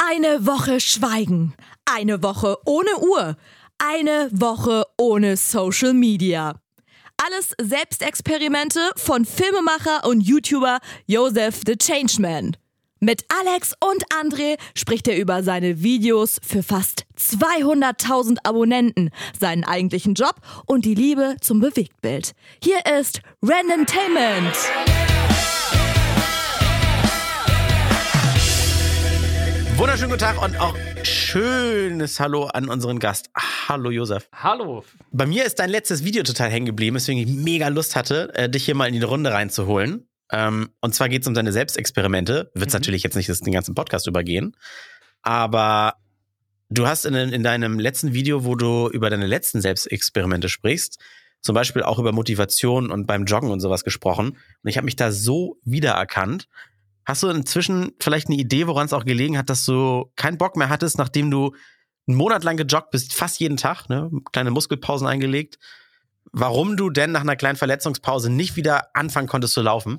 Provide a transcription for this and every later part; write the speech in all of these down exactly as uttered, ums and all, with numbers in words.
Eine Woche Schweigen, eine Woche ohne Uhr, eine Woche ohne Social Media. Alles Selbstexperimente von Filmemacher und YouTuber Joseph the Changeman. Mit Alex und André spricht er über seine Videos für fast zweihunderttausend Abonnenten, seinen eigentlichen Job und die Liebe zum Bewegtbild. Hier ist Randomtainment. Wunderschönen guten Tag und auch schönes Hallo an unseren Gast. Hallo Josef. Hallo. Bei mir ist dein letztes Video total hängen geblieben, weswegen ich mega Lust hatte, dich hier mal in die Runde reinzuholen. Und zwar geht es um deine Selbstexperimente. Wird es mhm. natürlich jetzt nicht den ganzen Podcast übergehen. Aber du hast in, in deinem letzten Video, wo du über deine letzten Selbstexperimente sprichst, zum Beispiel auch über Motivation und beim Joggen und sowas gesprochen. Und ich habe mich da so wiedererkannt. Hast du inzwischen vielleicht eine Idee, woran es auch gelegen hat, dass du keinen Bock mehr hattest, nachdem du einen Monat lang gejoggt bist, fast jeden Tag, ne, kleine Muskelpausen eingelegt, warum du denn nach einer kleinen Verletzungspause nicht wieder anfangen konntest zu laufen?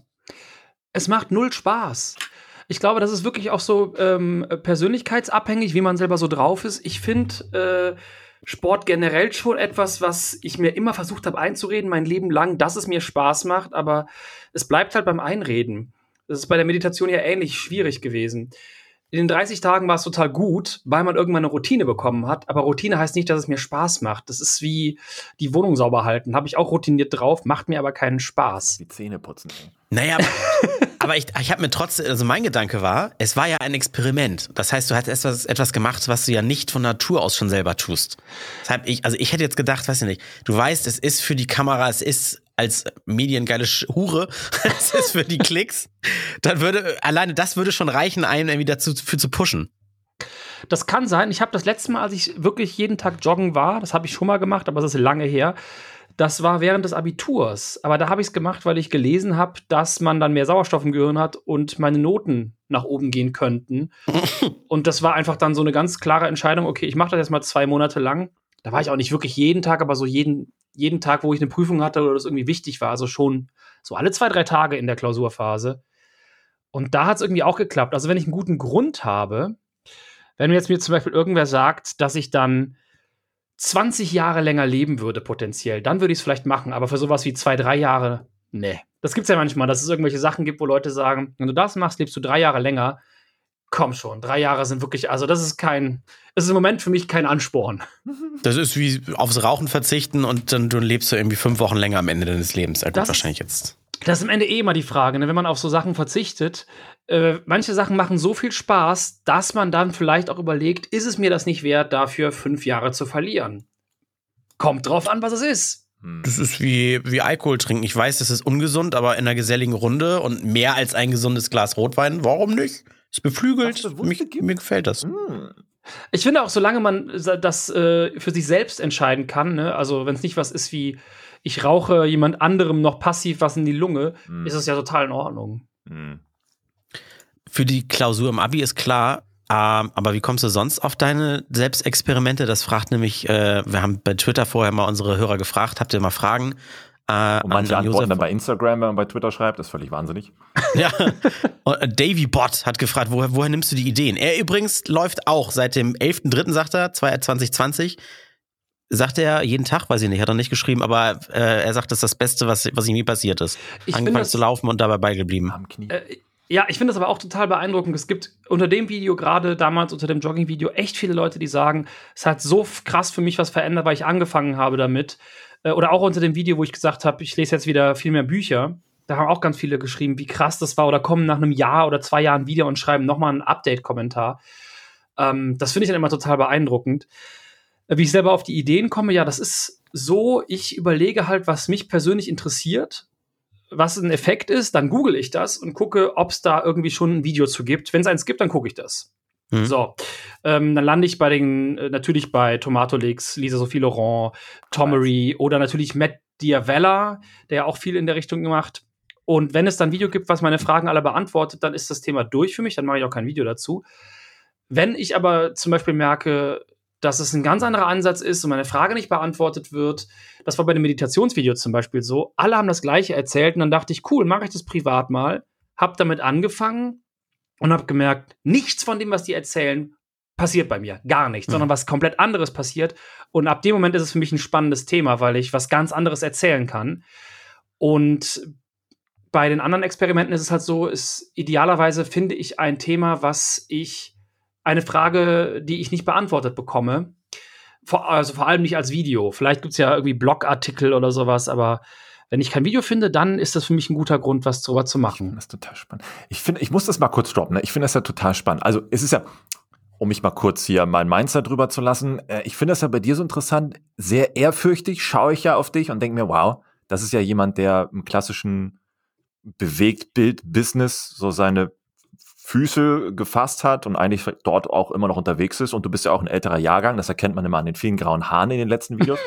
Es macht null Spaß. Ich glaube, das ist wirklich auch so ähm, persönlichkeitsabhängig, wie man selber so drauf ist. Ich finde äh, Sport generell schon etwas, was ich mir immer versucht habe einzureden, mein Leben lang, dass es mir Spaß macht, aber es bleibt halt beim Einreden. Das ist bei der Meditation ja ähnlich schwierig gewesen. In den dreißig Tagen war es total gut, weil man irgendwann eine Routine bekommen hat. Aber Routine heißt nicht, dass es mir Spaß macht. Das ist wie die Wohnung sauber halten. Habe ich auch routiniert drauf, macht mir aber keinen Spaß. Die Zähne putzen. Naja, aber, aber ich, ich habe mir trotzdem, also mein Gedanke war, es war ja ein Experiment. Das heißt, du hast etwas, etwas gemacht, was du ja nicht von Natur aus schon selber tust. Deshalb ich, also ich hätte jetzt gedacht, weiß ich nicht, du weißt, es ist für die Kamera, es ist als mediengeile Hure, es ist für die Klicks, dann würde, alleine das würde schon reichen, einen irgendwie dazu für zu pushen. Das kann sein. Ich habe das letzte Mal, als ich wirklich jeden Tag joggen war, das habe ich schon mal gemacht, aber das ist lange her, das war während des Abiturs. Aber da habe ich es gemacht, weil ich gelesen habe, dass man dann mehr Sauerstoff im Gehirn hat und meine Noten nach oben gehen könnten. Und das war einfach dann so eine ganz klare Entscheidung, okay, ich mache das jetzt mal zwei Monate lang. Da war ich auch nicht wirklich jeden Tag, aber so jeden, jeden Tag, wo ich eine Prüfung hatte oder das irgendwie wichtig war. Also schon so alle zwei, drei Tage in der Klausurphase. Und da hat es irgendwie auch geklappt. Also wenn ich einen guten Grund habe, wenn mir jetzt mir zum Beispiel irgendwer sagt, dass ich dann zwanzig Jahre länger leben würde potenziell, dann würde ich es vielleicht machen. Aber für sowas wie zwei, drei Jahre, nee. Das gibt's ja manchmal, dass es irgendwelche Sachen gibt, wo Leute sagen, wenn du das machst, lebst du drei Jahre länger. Komm schon, drei Jahre sind wirklich, also das ist kein, das ist im Moment für mich kein Ansporn. Das ist wie aufs Rauchen verzichten und dann du lebst du irgendwie fünf Wochen länger am Ende deines Lebens. Ja, gut, das wahrscheinlich jetzt. Das ist am Ende eh immer die Frage, ne? Wenn man auf so Sachen verzichtet. Äh, manche Sachen machen so viel Spaß, dass man dann vielleicht auch überlegt, ist es mir das nicht wert, dafür fünf Jahre zu verlieren? Kommt drauf an, was es ist. Das ist wie, wie Alkohol trinken. Ich weiß, das ist ungesund, aber in einer geselligen Runde und mehr als ein gesundes Glas Rotwein, warum nicht? Ist beflügelt. Mich, mir gefällt das. Hm. Ich finde auch, solange man das äh, für sich selbst entscheiden kann, ne? Also wenn es nicht was ist wie, ich rauche jemand anderem noch passiv was in die Lunge, hm. ist es ja total in Ordnung. Hm. Für die Klausur im Abi ist klar, ähm, aber wie kommst du sonst auf deine Selbstexperimente? Das fragt nämlich, äh, wir haben bei Twitter vorher mal unsere Hörer gefragt, habt ihr mal Fragen? Äh, und manche an antworten dann bei Instagram, wenn man bei Twitter schreibt, das ist völlig wahnsinnig. Ja, und Davy Bot hat gefragt, woher, woher nimmst du die Ideen? Er übrigens läuft auch seit dem elften dritten sagt er, zwanzig zwanzig, sagt er jeden Tag, weiß ich nicht, hat er nicht geschrieben, aber äh, er sagt, das ist das Beste, was, was ihm nie passiert ist. Ich Angefangen zu laufen und dabei beigeblieben. Am Knie. Äh, ja, ich finde das aber auch total beeindruckend. Es gibt unter dem Video, gerade damals unter dem Jogging-Video, echt viele Leute, die sagen, es hat so krass für mich was verändert, weil ich angefangen habe damit. Oder auch unter dem Video, wo ich gesagt habe, ich lese jetzt wieder viel mehr Bücher. Da haben auch ganz viele geschrieben, wie krass das war. Oder kommen nach einem Jahr oder zwei Jahren wieder und schreiben nochmal einen Update-Kommentar. Ähm, das finde ich dann immer total beeindruckend. Wie ich selber auf die Ideen komme, ja, das ist so, ich überlege halt, was mich persönlich interessiert, was ein Effekt ist, dann google ich das und gucke, ob es da irgendwie schon ein Video zu gibt. Wenn es eins gibt, dann gucke ich das. Mhm. So, ähm, dann lande ich bei den, äh, natürlich bei Tomatolix, Lisa Sophie Laurent, Tomery oder natürlich Matt Diavella, der ja auch viel in der Richtung gemacht. Und wenn es dann ein Video gibt, was meine Fragen alle beantwortet, dann ist das Thema durch für mich, dann mache ich auch kein Video dazu. Wenn ich aber zum Beispiel merke, dass es ein ganz anderer Ansatz ist und meine Frage nicht beantwortet wird, das war bei dem Meditationsvideo zum Beispiel so, alle haben das Gleiche erzählt und dann dachte ich, cool, mache ich das privat mal, hab damit angefangen und habe gemerkt, nichts von dem, was die erzählen, passiert bei mir. Gar nichts, mhm. sondern was komplett anderes passiert. Und ab dem Moment ist es für mich ein spannendes Thema, weil ich was ganz anderes erzählen kann. Und bei den anderen Experimenten ist es halt so, ist idealerweise finde ich ein Thema, was ich, eine Frage, die ich nicht beantwortet bekomme. Vor, also vor allem nicht als Video. Vielleicht gibt es ja irgendwie Blogartikel oder sowas, aber wenn ich kein Video finde, dann ist das für mich ein guter Grund, was darüber zu machen. Ich finde das total spannend. Ich finde, ich muss das mal kurz droppen. Ne? Ich finde das ja total spannend. Also es ist ja, um mich mal kurz hier mein Mindset drüber zu lassen, äh, ich finde das ja bei dir so interessant. Sehr ehrfürchtig schaue ich ja auf dich und denke mir, wow, das ist ja jemand, der im klassischen Bewegtbild-Business so seine Füße gefasst hat und eigentlich dort auch immer noch unterwegs ist. Und du bist ja auch ein älterer Jahrgang, das erkennt man immer an den vielen grauen Haaren in den letzten Videos.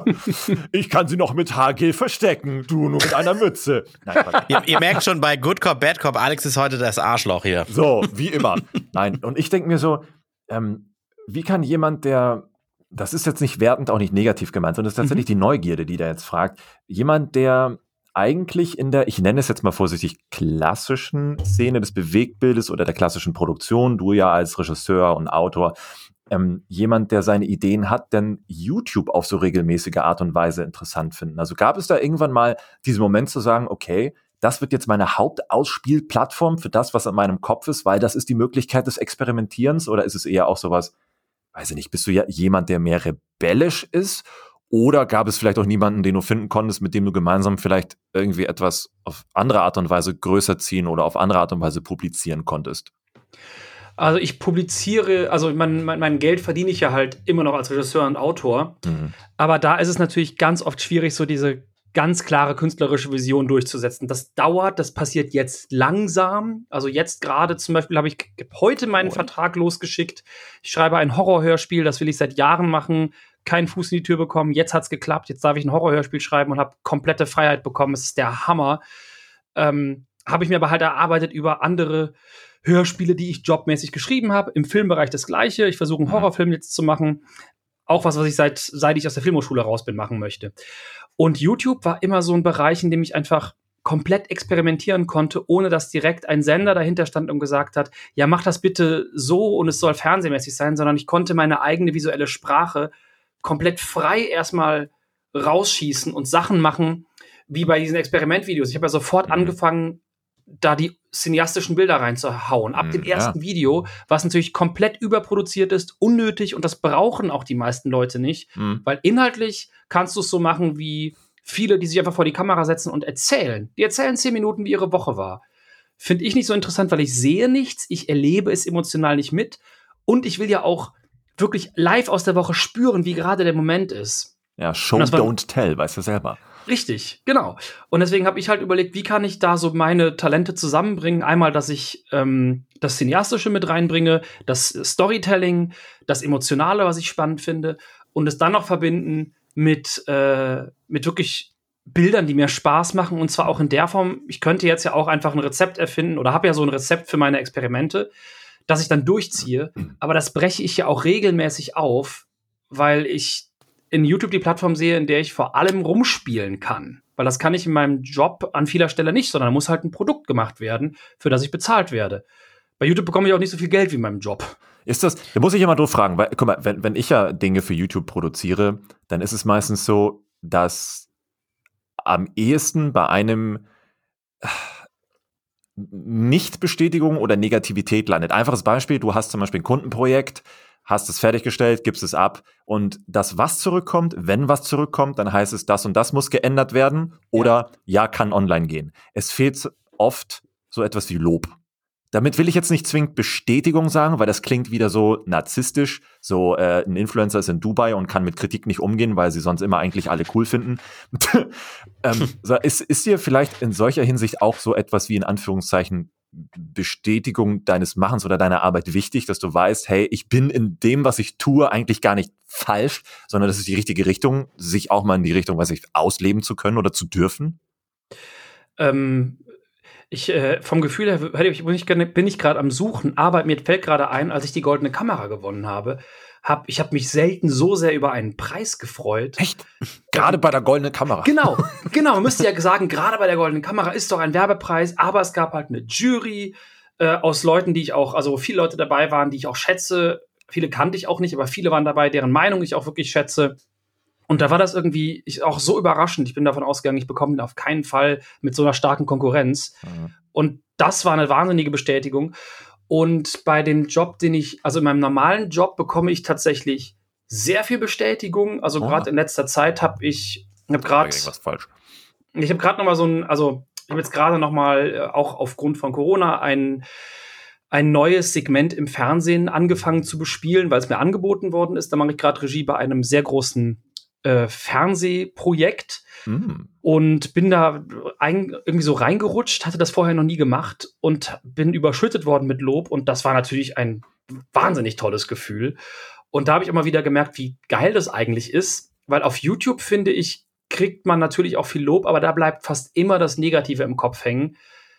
Ich kann sie noch mit Haargel verstecken, du nur mit einer Mütze. Nein, ihr, ihr merkt schon, bei Good Cop, Bad Cop, Alex ist heute das Arschloch hier. So, wie immer. Nein, und ich denke mir so, ähm, wie kann jemand, der, das ist jetzt nicht wertend, auch nicht negativ gemeint, sondern das ist tatsächlich mhm. die Neugierde, die da jetzt fragt, jemand, der eigentlich in der, ich nenne es jetzt mal vorsichtig, klassischen Szene des Bewegtbildes oder der klassischen Produktion, du ja als Regisseur und Autor, ähm, jemand, der seine Ideen hat, denn YouTube auf so regelmäßige Art und Weise interessant finden. Also gab es da irgendwann mal diesen Moment zu sagen, okay, das wird jetzt meine Hauptausspielplattform für das, was in meinem Kopf ist, weil das ist die Möglichkeit des Experimentierens, oder ist es eher auch sowas, weiß ich nicht, bist du ja jemand, der mehr rebellisch ist? Oder gab es vielleicht auch niemanden, den du finden konntest, mit dem du gemeinsam vielleicht irgendwie etwas auf andere Art und Weise größer ziehen oder auf andere Art und Weise publizieren konntest? Also ich publiziere, also mein, mein, mein Geld verdiene ich ja halt immer noch als Regisseur und Autor. Mhm. Aber da ist es natürlich ganz oft schwierig, so diese ganz klare künstlerische Vision durchzusetzen. Das dauert, das passiert jetzt langsam. Also jetzt gerade zum Beispiel habe ich heute meinen oh. Vertrag losgeschickt. Ich schreibe ein Horrorhörspiel, das will ich seit Jahren machen. Keinen Fuß in die Tür bekommen, jetzt hat's geklappt, jetzt darf ich ein Horrorhörspiel schreiben und habe komplette Freiheit bekommen, es ist der Hammer. Ähm, habe ich mir aber halt erarbeitet über andere Hörspiele, die ich jobmäßig geschrieben habe, im Filmbereich das Gleiche, ich versuche einen Horrorfilm jetzt zu machen, auch was, was ich seit, seit ich aus der Filmhochschule raus bin, machen möchte. Und YouTube war immer so ein Bereich, in dem ich einfach komplett experimentieren konnte, ohne dass direkt ein Sender dahinter stand und gesagt hat, ja, mach das bitte so und es soll fernsehmäßig sein, sondern ich konnte meine eigene visuelle Sprache komplett frei erstmal rausschießen und Sachen machen, wie bei diesen Experimentvideos. Ich habe ja sofort angefangen, da die cineastischen Bilder reinzuhauen. Ab dem ersten ja. Video, was natürlich komplett überproduziert ist, unnötig, und das brauchen auch die meisten Leute nicht, mhm. weil inhaltlich kannst du es so machen wie viele, die sich einfach vor die Kamera setzen und erzählen. Die erzählen zehn Minuten, wie ihre Woche war. Finde ich nicht so interessant, weil ich sehe nichts, ich erlebe es emotional nicht mit und ich will ja auch wirklich live aus der Woche spüren, wie gerade der Moment ist. Ja, Show, don't tell, weißt du selber. Richtig, genau. Und deswegen habe ich halt überlegt, wie kann ich da so meine Talente zusammenbringen? Einmal, dass ich ähm, das Cineastische mit reinbringe, das Storytelling, das Emotionale, was ich spannend finde, und es dann noch verbinden mit, äh, mit wirklich Bildern, die mir Spaß machen, und zwar auch in der Form, ich könnte jetzt ja auch einfach ein Rezept erfinden oder habe ja so ein Rezept für meine Experimente, das ich dann durchziehe, aber das breche ich ja auch regelmäßig auf, weil ich in YouTube die Plattform sehe, in der ich vor allem rumspielen kann. Weil das kann ich in meinem Job an vieler Stelle nicht, sondern da muss halt ein Produkt gemacht werden, für das ich bezahlt werde. Bei YouTube bekomme ich auch nicht so viel Geld wie in meinem Job. Ist das, da muss ich ja mal doof fragen, weil, guck mal, wenn, wenn ich ja Dinge für YouTube produziere, dann ist es meistens so, dass am ehesten bei einem Nicht-Bestätigung oder Negativität landet. Einfaches Beispiel, du hast zum Beispiel ein Kundenprojekt, hast es fertiggestellt, gibst es ab, und das, was zurückkommt, wenn was zurückkommt, dann heißt es, das und das muss geändert werden oder ja, ja kann online gehen. Es fehlt oft so etwas wie Lob. Damit will ich jetzt nicht zwingend Bestätigung sagen, weil das klingt wieder so narzisstisch. So äh, ein Influencer ist in Dubai und kann mit Kritik nicht umgehen, weil sie sonst immer eigentlich alle cool finden. ähm, so, ist, ist dir vielleicht in solcher Hinsicht auch so etwas wie in Anführungszeichen Bestätigung deines Machens oder deiner Arbeit wichtig, dass du weißt, hey, ich bin in dem, was ich tue, eigentlich gar nicht falsch, sondern das ist die richtige Richtung, sich auch mal in die Richtung, weiß ich, ausleben zu können oder zu dürfen? Ähm, ich, äh, vom Gefühl her ich, bin ich, bin ich gerade am Suchen, aber mir fällt gerade ein, als ich die Goldene Kamera gewonnen habe, hab, ich habe mich selten so sehr über einen Preis gefreut. Echt? Gerade bei der Goldenen Kamera? Genau, genau. Man müsste ja sagen, gerade bei der Goldenen Kamera ist doch ein Werbepreis, aber es gab halt eine Jury, äh, aus Leuten, die ich auch, also viele Leute dabei waren, die ich auch schätze. Viele kannte ich auch nicht, aber viele waren dabei, deren Meinung ich auch wirklich schätze. Und da war das irgendwie ich, auch so überraschend. Ich bin davon ausgegangen, ich bekomme ihn auf keinen Fall mit so einer starken Konkurrenz. Mhm. Und das war eine wahnsinnige Bestätigung. Und bei dem Job, den ich, also in meinem normalen Job bekomme ich tatsächlich sehr viel Bestätigung. Also oh. gerade in letzter Zeit habe ich, habe gerade, irgendwas falsch. Ich habe gerade noch mal so ein, also ich habe jetzt gerade noch mal äh, auch aufgrund von Corona ein ein neues Segment im Fernsehen angefangen zu bespielen, weil es mir angeboten worden ist. Da mache ich gerade Regie bei einem sehr großen äh, Fernsehprojekt mm. und bin da ein, irgendwie so reingerutscht, hatte das vorher noch nie gemacht und bin überschüttet worden mit Lob. Und das war natürlich ein wahnsinnig tolles Gefühl. Und da habe ich immer wieder gemerkt, wie geil das eigentlich ist, weil auf YouTube, finde ich, kriegt man natürlich auch viel Lob, aber da bleibt fast immer das Negative im Kopf hängen.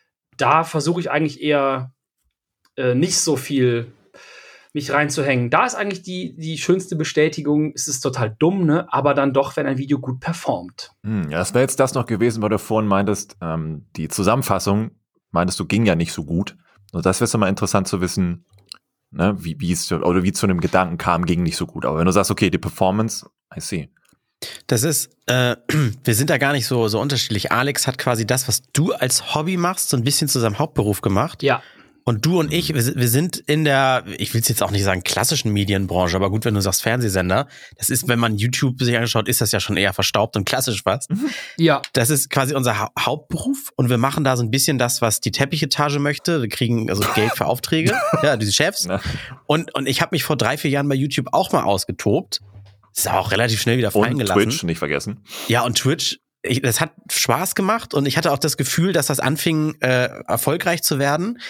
Da versuche ich eigentlich eher nicht so viel mich reinzuhängen. Da ist eigentlich die, die schönste Bestätigung, es ist total dumm, ne? Aber dann doch, wenn ein Video gut performt. Hm, ja, das wäre jetzt das noch gewesen, weil du vorhin meintest, ähm, die Zusammenfassung, meintest du, ging ja nicht so gut. Und das wäre mal interessant zu wissen, ne, wie, wie es oder wie zu einem Gedanken kam, ging nicht so gut. Aber wenn du sagst, okay, die Performance, I see. Das ist, äh, wir sind da gar nicht so, so unterschiedlich. Alex hat quasi das, was du als Hobby machst, so ein bisschen zu seinem Hauptberuf gemacht. Ja. Und du und ich, wir sind in der, ich will es jetzt auch nicht sagen, klassischen Medienbranche, aber gut, wenn du sagst Fernsehsender, das ist, wenn man YouTube sich angeschaut, ist das ja schon eher verstaubt und klassisch fast. Ja. Das ist quasi unser ha- Hauptberuf und wir machen da so ein bisschen das, was die Teppichetage möchte. Wir kriegen also Geld für Aufträge, ja, diese Chefs. Und, und ich habe mich vor drei, vier Jahren bei YouTube auch mal ausgetobt. Das ist auch relativ schnell wieder fallen und gelassen. Twitch, nicht vergessen. Ja, und Twitch. Ich, das hat Spaß gemacht und ich hatte auch das Gefühl, dass das anfing, äh, erfolgreich zu werden.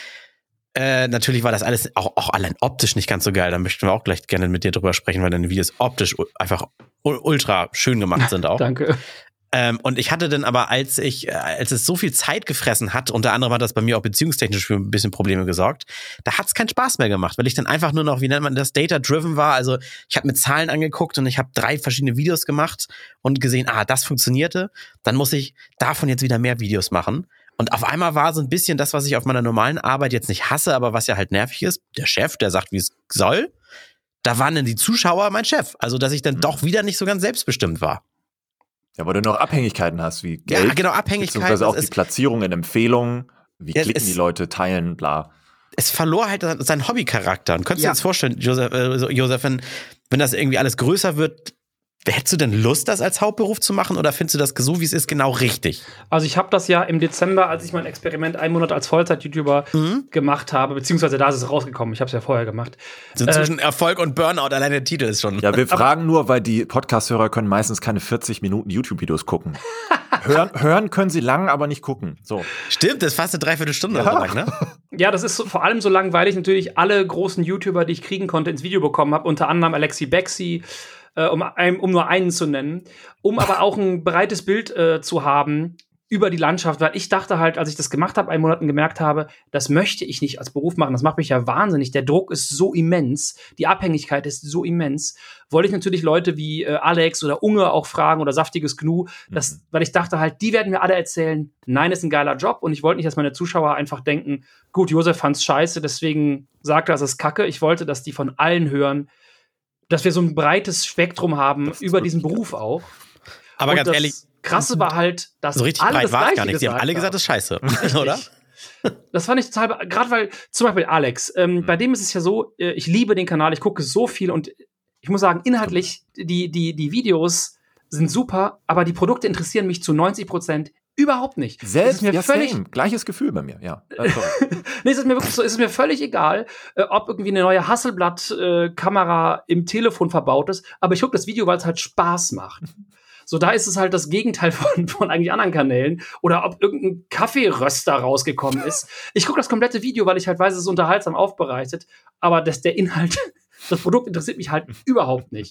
Äh, natürlich war das alles auch, auch allein optisch nicht ganz so geil. Da möchten wir auch gleich gerne mit dir drüber sprechen, weil deine Videos optisch einfach ultra schön gemacht sind auch. Danke. Ähm, und ich hatte dann aber, als ich, als es so viel Zeit gefressen hat, unter anderem hat das bei mir auch beziehungstechnisch für ein bisschen Probleme gesorgt, da hat es keinen Spaß mehr gemacht, weil ich dann einfach nur noch, wie nennt man das, data-driven war. Also ich habe mir Zahlen angeguckt und ich habe drei verschiedene Videos gemacht und gesehen, ah, das funktionierte. Dann muss ich davon jetzt wieder mehr Videos machen. Und auf einmal war so ein bisschen das, was ich auf meiner normalen Arbeit jetzt nicht hasse, aber was ja halt nervig ist, der Chef, der sagt, wie es soll, da waren dann die Zuschauer mein Chef. Also, dass ich dann mhm. doch wieder nicht so ganz selbstbestimmt war. Ja, weil du noch Abhängigkeiten hast, wie Geld. Ja, genau, Abhängigkeiten. Beziehungsweise auch die Platzierungen, Empfehlungen, wie ja, klicken die Leute, teilen, bla. Es verlor halt seinen Hobbycharakter. Und könntest ja. du dir jetzt vorstellen, Josef, äh, Josef wenn, wenn das irgendwie alles größer wird, hättest du denn Lust, das als Hauptberuf zu machen oder findest du das so, wie es ist, genau richtig? Also ich habe das ja im Dezember, als ich mein Experiment einen Monat als Vollzeit-YouTuber mhm. gemacht habe, beziehungsweise da ist es rausgekommen, ich habe es ja vorher gemacht. So äh, zwischen Erfolg und Burnout, allein der Titel ist schon. Ja, wir fragen nur, weil die Podcast-Hörer können meistens keine vierzig Minuten YouTube-Videos gucken. hören, hören können sie lang, aber nicht gucken. So. Stimmt, das ist fast eine Dreiviertelstunde ja. lang, ne? Ja, das ist so, vor allem so lang, weil ich natürlich alle großen YouTuber, die ich kriegen konnte, ins Video bekommen habe, unter anderem Alexi Bexi, Um, ein, um nur einen zu nennen, um aber auch ein breites Bild äh, zu haben über die Landschaft, weil ich dachte halt, als ich das gemacht habe, einen Monat gemerkt habe, das möchte ich nicht als Beruf machen, das macht mich ja wahnsinnig, der Druck ist so immens, die Abhängigkeit ist so immens, wollte ich natürlich Leute wie äh, Alex oder Unge auch fragen oder Saftiges Gnu, das, mhm. weil ich dachte halt, die werden mir alle erzählen, nein, ist ein geiler Job und ich wollte nicht, dass meine Zuschauer einfach denken, gut, Josef fand's scheiße, deswegen sagt er, das ist Kacke, ich wollte, dass die von allen hören, dass wir so ein breites Spektrum haben über diesen Beruf auch. Aber und ganz das ehrlich, Krasse war halt, dass so richtig alle breit das war es Gleiche gar nicht. Sie haben alle gesagt, das ist scheiße, oder? Das fand ich total, gerade weil, zum Beispiel Alex, ähm, mhm. bei dem ist es ja so, äh, ich liebe den Kanal, ich gucke so viel und ich muss sagen, inhaltlich, die, die, die Videos sind super, aber die Produkte interessieren mich zu neunzig Prozent überhaupt nicht. Selbst mir ja, völlig same. Gleiches Gefühl bei mir, ja. Nee, es ist mir wirklich so, es ist mir völlig egal, äh, ob irgendwie eine neue Hasselblad-Kamera äh, im Telefon verbaut ist, aber ich gucke das Video, weil es halt Spaß macht. So, da ist es halt das Gegenteil von, von eigentlich anderen Kanälen. Oder ob irgendein Kaffeeröster rausgekommen ist. Ich gucke das komplette Video, weil ich halt weiß, es ist unterhaltsam aufbereitet, aber das, der Inhalt, das Produkt interessiert mich halt überhaupt nicht.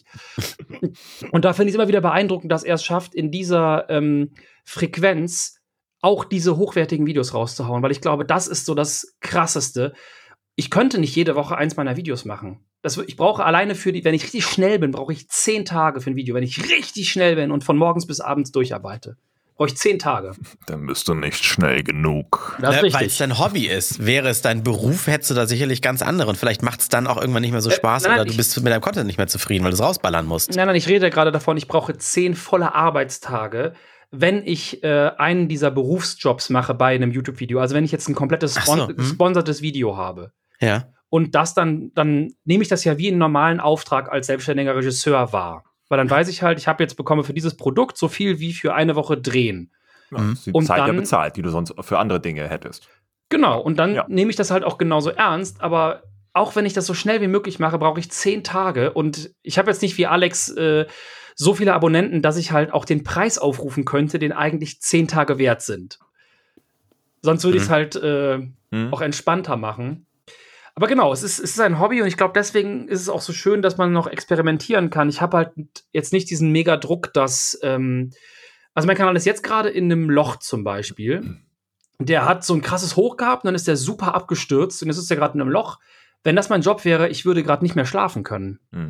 Und da finde ich es immer wieder beeindruckend, dass er es schafft, in dieser ähm, Frequenz auch diese hochwertigen Videos rauszuhauen, weil ich glaube, das ist so das Krasseste. Ich könnte nicht jede Woche eins meiner Videos machen. Das, ich brauche alleine für die, wenn ich richtig schnell bin, brauche ich zehn Tage für ein Video, wenn ich richtig schnell bin und von morgens bis abends durcharbeite. Brauche ich zehn Tage. Dann bist du nicht schnell genug. Das ist Ne, richtig. weil es dein Hobby ist. Wäre es dein Beruf, hättest du da sicherlich ganz andere. Und vielleicht macht es dann auch irgendwann nicht mehr so Äh, Spaß nein, nein, oder du ich- bist mit deinem Content nicht mehr zufrieden, weil du es rausballern musst. Nein, nein, ich rede gerade davon, ich brauche zehn volle Arbeitstage, wenn ich äh, einen dieser Berufsjobs mache bei einem YouTube-Video. Also wenn ich jetzt ein komplettes Ach so, spon hm. gesponsertes Video habe. Ja. Und das dann, dann nehme ich das ja wie einen normalen Auftrag als selbstständiger Regisseur wahr. Weil dann weiß ich halt, ich habe jetzt bekomme für dieses Produkt so viel wie für eine Woche drehen. Ja, Mhm. das ist die Und Zeit ja dann- bezahlt, die du sonst für andere Dinge hättest. Genau, und dann Ja. nehme ich das halt auch genauso ernst, aber auch wenn ich das so schnell wie möglich mache, brauche ich zehn Tage und ich habe jetzt nicht wie Alex äh, so viele Abonnenten, dass ich halt auch den Preis aufrufen könnte, den eigentlich zehn Tage wert sind. Sonst würde ich es Mhm. halt äh, Mhm. auch entspannter machen. Aber genau, es ist, es ist ein Hobby und ich glaube, deswegen ist es auch so schön, dass man noch experimentieren kann. Ich habe halt jetzt nicht diesen mega Druck, dass ähm, also mein Kanal ist jetzt gerade in einem Loch zum Beispiel. Der hat so ein krasses Hoch gehabt und dann ist der super abgestürzt und jetzt ist er gerade in einem Loch. Wenn das mein Job wäre, ich würde gerade nicht mehr schlafen können. Mhm.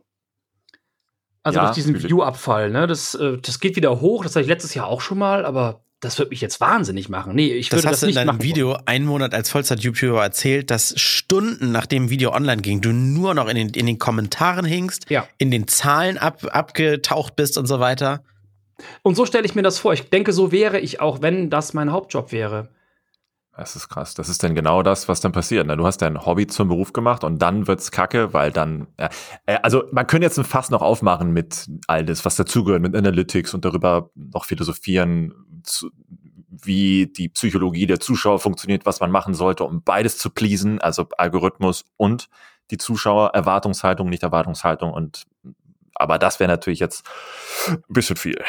Also Ja, durch diesen fühle ich. View-Abfall, ne? Das, äh, das geht wieder hoch. Das hatte ich letztes Jahr auch schon mal, aber das wird mich jetzt wahnsinnig machen. Nee, ich Das würde hast das du in nicht deinem machen. Video einen Monat als Vollzeit-YouTuber erzählt, dass Stunden nachdem ein Video online ging, du nur noch in den, in den Kommentaren hingst, Ja. in den Zahlen ab, abgetaucht bist und so weiter. Und so stelle ich mir das vor. Ich denke, so wäre ich auch, wenn das mein Hauptjob wäre. Das ist krass. Das ist dann genau das, was dann passiert. Ne? Du hast dein Hobby zum Beruf gemacht und dann wird's kacke, weil dann, äh, äh, also man könnte jetzt ein Fass noch aufmachen mit all das, was dazugehört, mit Analytics und darüber noch philosophieren, zu, wie die Psychologie der Zuschauer funktioniert, was man machen sollte, um beides zu pleasen, also Algorithmus und die Zuschauer, Erwartungshaltung, nicht Erwartungshaltung und aber das wäre natürlich jetzt ein bisschen viel.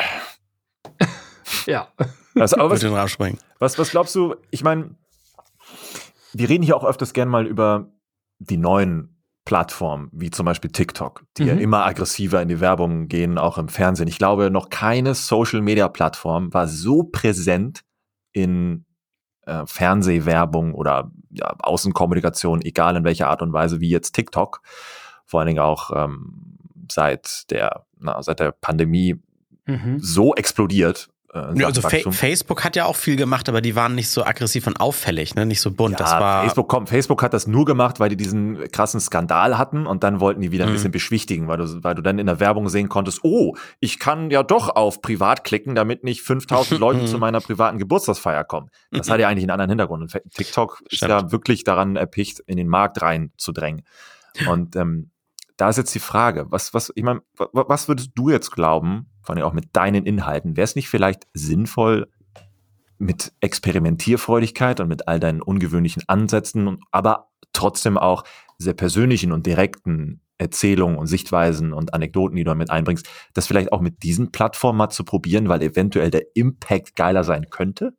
Ja. Also, aber was, Mit den rausspringen. was, was glaubst du, ich meine, wir reden hier auch öfters gern mal über die neuen Plattformen, wie zum Beispiel TikTok, die ja Mhm. immer aggressiver in die Werbung gehen, auch im Fernsehen. Ich glaube, noch keine Social-Media-Plattform war so präsent in äh, Fernsehwerbung oder ja, Außenkommunikation, egal in welcher Art und Weise, wie jetzt TikTok. Vor allen Dingen auch ähm, seit der, na, seit der Pandemie Mhm. so explodiert. Äh, Ja, also Fa Wachstum. Facebook hat ja auch viel gemacht, aber die waren nicht so aggressiv und auffällig, ne? Nicht so bunt. Ja, das war Facebook, komm, Facebook hat das nur gemacht, weil die diesen krassen Skandal hatten und dann wollten die wieder ein Mhm. bisschen beschwichtigen, weil du, weil du dann in der Werbung sehen konntest, oh, ich kann ja doch auf Privat klicken, damit nicht fünftausend Leute zu meiner privaten Geburtstagsfeier kommen. Das hat ja eigentlich einen anderen Hintergrund. Und Fa- TikTok ist Stimmt. ja wirklich daran erpicht, in den Markt reinzudrängen. Und ähm, da ist jetzt die Frage, was, was, ich meine, wa- was würdest du jetzt glauben, vor allem auch mit deinen Inhalten, wäre es nicht vielleicht sinnvoll, mit Experimentierfreudigkeit und mit all deinen ungewöhnlichen Ansätzen, und aber trotzdem auch sehr persönlichen und direkten Erzählungen und Sichtweisen und Anekdoten, die du mit einbringst, das vielleicht auch mit diesen Plattformen mal zu probieren, weil eventuell der Impact geiler sein könnte?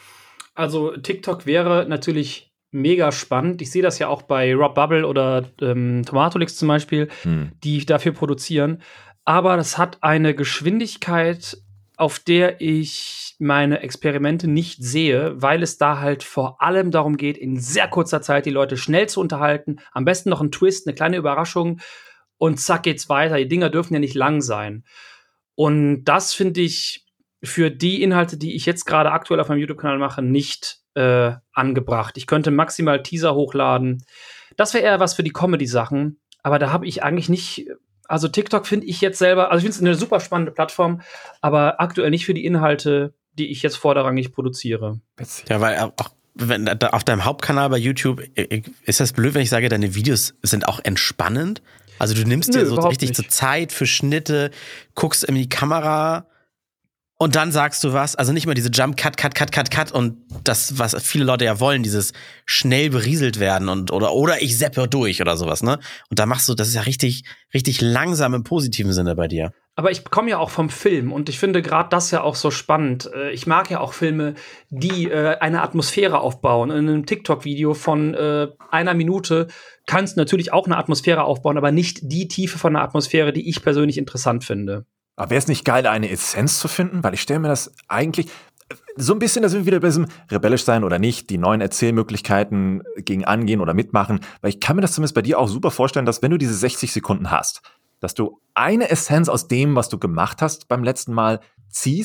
Also TikTok wäre natürlich mega spannend. Ich sehe das ja auch bei Rob Bubble oder ähm, Tomatolix zum Beispiel, Hm. die dafür produzieren. Aber das hat eine Geschwindigkeit, auf der ich meine Experimente nicht sehe, weil es da halt vor allem darum geht, in sehr kurzer Zeit die Leute schnell zu unterhalten. Am besten noch ein Twist, eine kleine Überraschung und zack geht's weiter. Die Dinger dürfen ja nicht lang sein. Und das finde ich für die Inhalte, die ich jetzt gerade aktuell auf meinem YouTube-Kanal mache, nicht äh, angebracht. Ich könnte maximal Teaser hochladen. Das wäre eher was für die Comedy-Sachen. Aber da habe ich eigentlich nicht. Also TikTok finde ich jetzt selber, also ich finde es eine super spannende Plattform, aber aktuell nicht für die Inhalte, die ich jetzt vorderrangig produziere. Witzig. Ja, weil auch wenn da auf deinem Hauptkanal bei YouTube ist das blöd, wenn ich sage, deine Videos sind auch entspannend. Also du nimmst Nö, dir so überhaupt richtig nicht. zur Zeit für Schnitte, guckst in die Kamera und dann sagst du was. Also nicht mal diese Jump Cut, Cut, Cut, Cut, Cut und das, was viele Leute ja wollen, dieses schnell berieselt werden und oder oder ich seppe durch oder sowas, ne? Und da machst du, das ist ja richtig, richtig langsam im positiven Sinne bei dir. Aber ich komme ja auch vom Film und ich finde gerade das ja auch so spannend. Äh, Ich mag ja auch Filme, die äh, eine Atmosphäre aufbauen. In einem TikTok-Video von äh, einer Minute kannst du natürlich auch eine Atmosphäre aufbauen, aber nicht die Tiefe von einer Atmosphäre, die ich persönlich interessant finde. Aber wäre es nicht geil, eine Essenz zu finden? Weil ich stelle mir das eigentlich so ein bisschen, da sind wir wieder bei diesem rebellisch sein oder nicht, die neuen Erzählmöglichkeiten gegen angehen oder mitmachen. Weil ich kann mir das zumindest bei dir auch super vorstellen, dass wenn du diese sechzig Sekunden hast, dass du eine Essenz aus dem, was du gemacht hast beim letzten Mal, ziehst,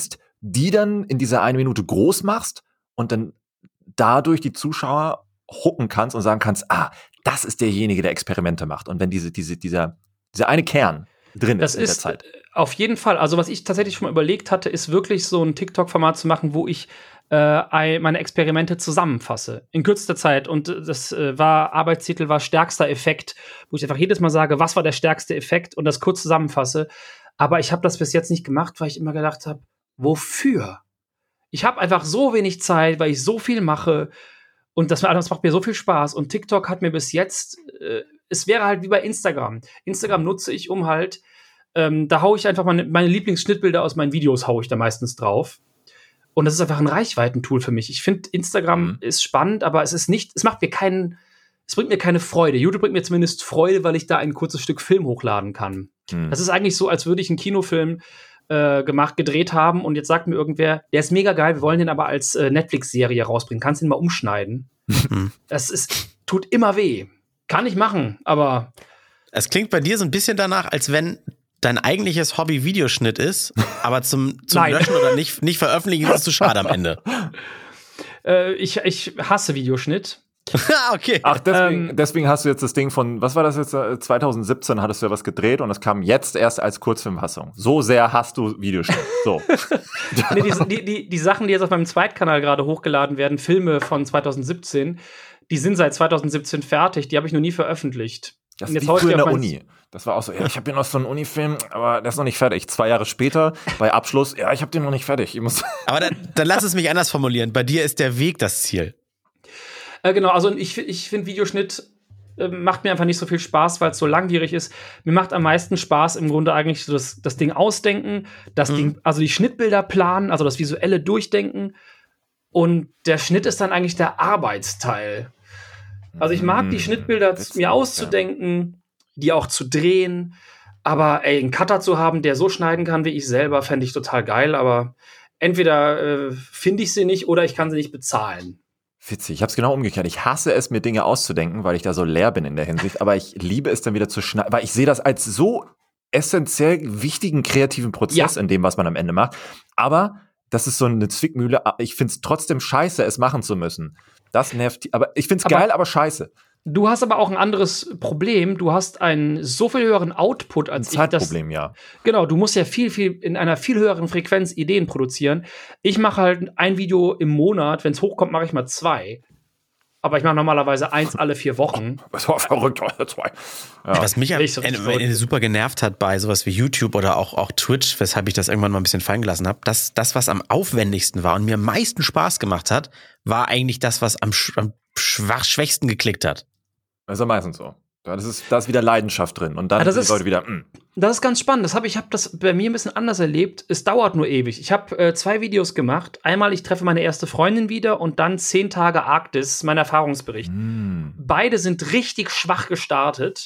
die dann in dieser eine Minute groß machst und dann dadurch die Zuschauer hooken kannst und sagen kannst, ah, das ist derjenige, der Experimente macht. Und wenn diese, diese, dieser, dieser eine Kern drin Das ist in der ist Zeit. auf jeden Fall. Also was ich tatsächlich schon mal überlegt hatte, ist wirklich so ein TikTok-Format zu machen, wo ich äh, meine Experimente zusammenfasse in kürzester Zeit. Und das äh, war Arbeitstitel war stärkster Effekt, wo ich einfach jedes Mal sage, was war der stärkste Effekt und das kurz zusammenfasse. Aber ich habe das bis jetzt nicht gemacht, weil ich immer gedacht habe, wofür? Ich habe einfach so wenig Zeit, weil ich so viel mache und das, das macht mir so viel Spaß. Und TikTok hat mir bis jetzt, äh, es wäre halt wie bei Instagram. Instagram nutze ich, um halt, ähm, da haue ich einfach meine, meine Lieblingsschnittbilder aus meinen Videos, haue ich da meistens drauf. Und das ist einfach ein Reichweitentool für mich. Ich finde, Instagram Mhm. ist spannend, aber es ist nicht, es macht mir keinen, es bringt mir keine Freude. YouTube bringt mir zumindest Freude, weil ich da ein kurzes Stück Film hochladen kann. Mhm. Das ist eigentlich so, als würde ich einen Kinofilm äh, gemacht, gedreht haben und jetzt sagt mir irgendwer, der ist mega geil, wir wollen den aber als äh, Netflix-Serie rausbringen. Kannst du ihn mal umschneiden? Das ist, tut immer weh. Kann ich machen, aber Es klingt bei dir so ein bisschen danach, als wenn dein eigentliches Hobby Videoschnitt ist, aber zum, zum Nein. Löschen oder nicht, nicht veröffentlichen ist es zu schade am Ende. äh, ich, ich hasse Videoschnitt. Ah, okay. Ach, deswegen, Ähm, deswegen hast du jetzt das Ding von, was war das jetzt, äh, zwanzig siebzehn hattest du ja was gedreht und es kam jetzt erst als Kurzfilmfassung. So sehr hast du Videoschnitt. So. Nee, die, die, die, die Sachen, die jetzt auf meinem Zweitkanal gerade hochgeladen werden, Filme von zwanzig siebzehn, die sind seit zwanzig siebzehn fertig, die habe ich noch nie veröffentlicht. Das Und ist jetzt wie hau ich früher die in auf der mein- Uni. Das war auch so, ja, ich habe hier noch so einen Unifilm, aber der ist noch nicht fertig. Zwei Jahre später, bei Abschluss, ja, ich habe den noch nicht fertig. Ich muss Aber dann, dann lass es mich anders formulieren. Bei dir ist der Weg das Ziel. Äh, genau, also ich, ich finde Videoschnitt äh, macht mir einfach nicht so viel Spaß, weil es so langwierig ist. Mir macht am meisten Spaß im Grunde eigentlich so das, das Ding ausdenken, das Mhm. Ding, also die Schnittbilder planen, also das visuelle Durchdenken. Und der Schnitt ist dann eigentlich der Arbeitsteil. Also ich mag die Mm, Schnittbilder witzig, mir auszudenken, die auch zu drehen. Aber ey, einen Cutter zu haben, der so schneiden kann wie ich selber, fände ich total geil. Aber entweder äh, finde ich sie nicht oder ich kann sie nicht bezahlen. Witzig, ich habe es genau umgekehrt. Ich hasse es, mir Dinge auszudenken, weil ich da so leer bin in der Hinsicht. Aber ich liebe es dann wieder zu schneiden, weil ich sehe das als so essentiell wichtigen kreativen Prozess Ja. in dem, was man am Ende macht. Aber das ist so eine Zwickmühle. Ich finde es trotzdem scheiße, es machen zu müssen. Das nervt. Aber ich finde es Aber- geil, aber scheiße. Du hast aber auch ein anderes Problem. Du hast einen so viel höheren Output Ein als ich. Das, Zeitproblem, ja. genau, du musst ja viel, viel in einer viel höheren Frequenz Ideen produzieren. Ich mache halt ein Video im Monat. Wenn es hochkommt, mache ich mal zwei. Aber ich mache normalerweise eins alle vier Wochen. Das war verrückt. Zwei. Ja. Was mich am Richtig, richtig Ende, Ende super genervt hat bei sowas wie YouTube oder auch, auch Twitch, weshalb ich das irgendwann mal ein bisschen fallen gelassen habe, das, das, was am aufwendigsten war und mir am meisten Spaß gemacht hat, war eigentlich das, was am, sch am schwach, schwächsten geklickt hat. Das ist ja meistens so. Da ist, da ist wieder Leidenschaft drin. Und dann Ah, das sind die ist- Leute wieder, mm. Das ist ganz spannend. Das hab, ich habe das bei mir ein bisschen anders erlebt. Es dauert nur ewig. Ich habe äh, zwei Videos gemacht. Einmal, ich treffe meine erste Freundin wieder und dann zehn Tage Arktis, mein Erfahrungsbericht. Mm. Beide sind richtig schwach gestartet.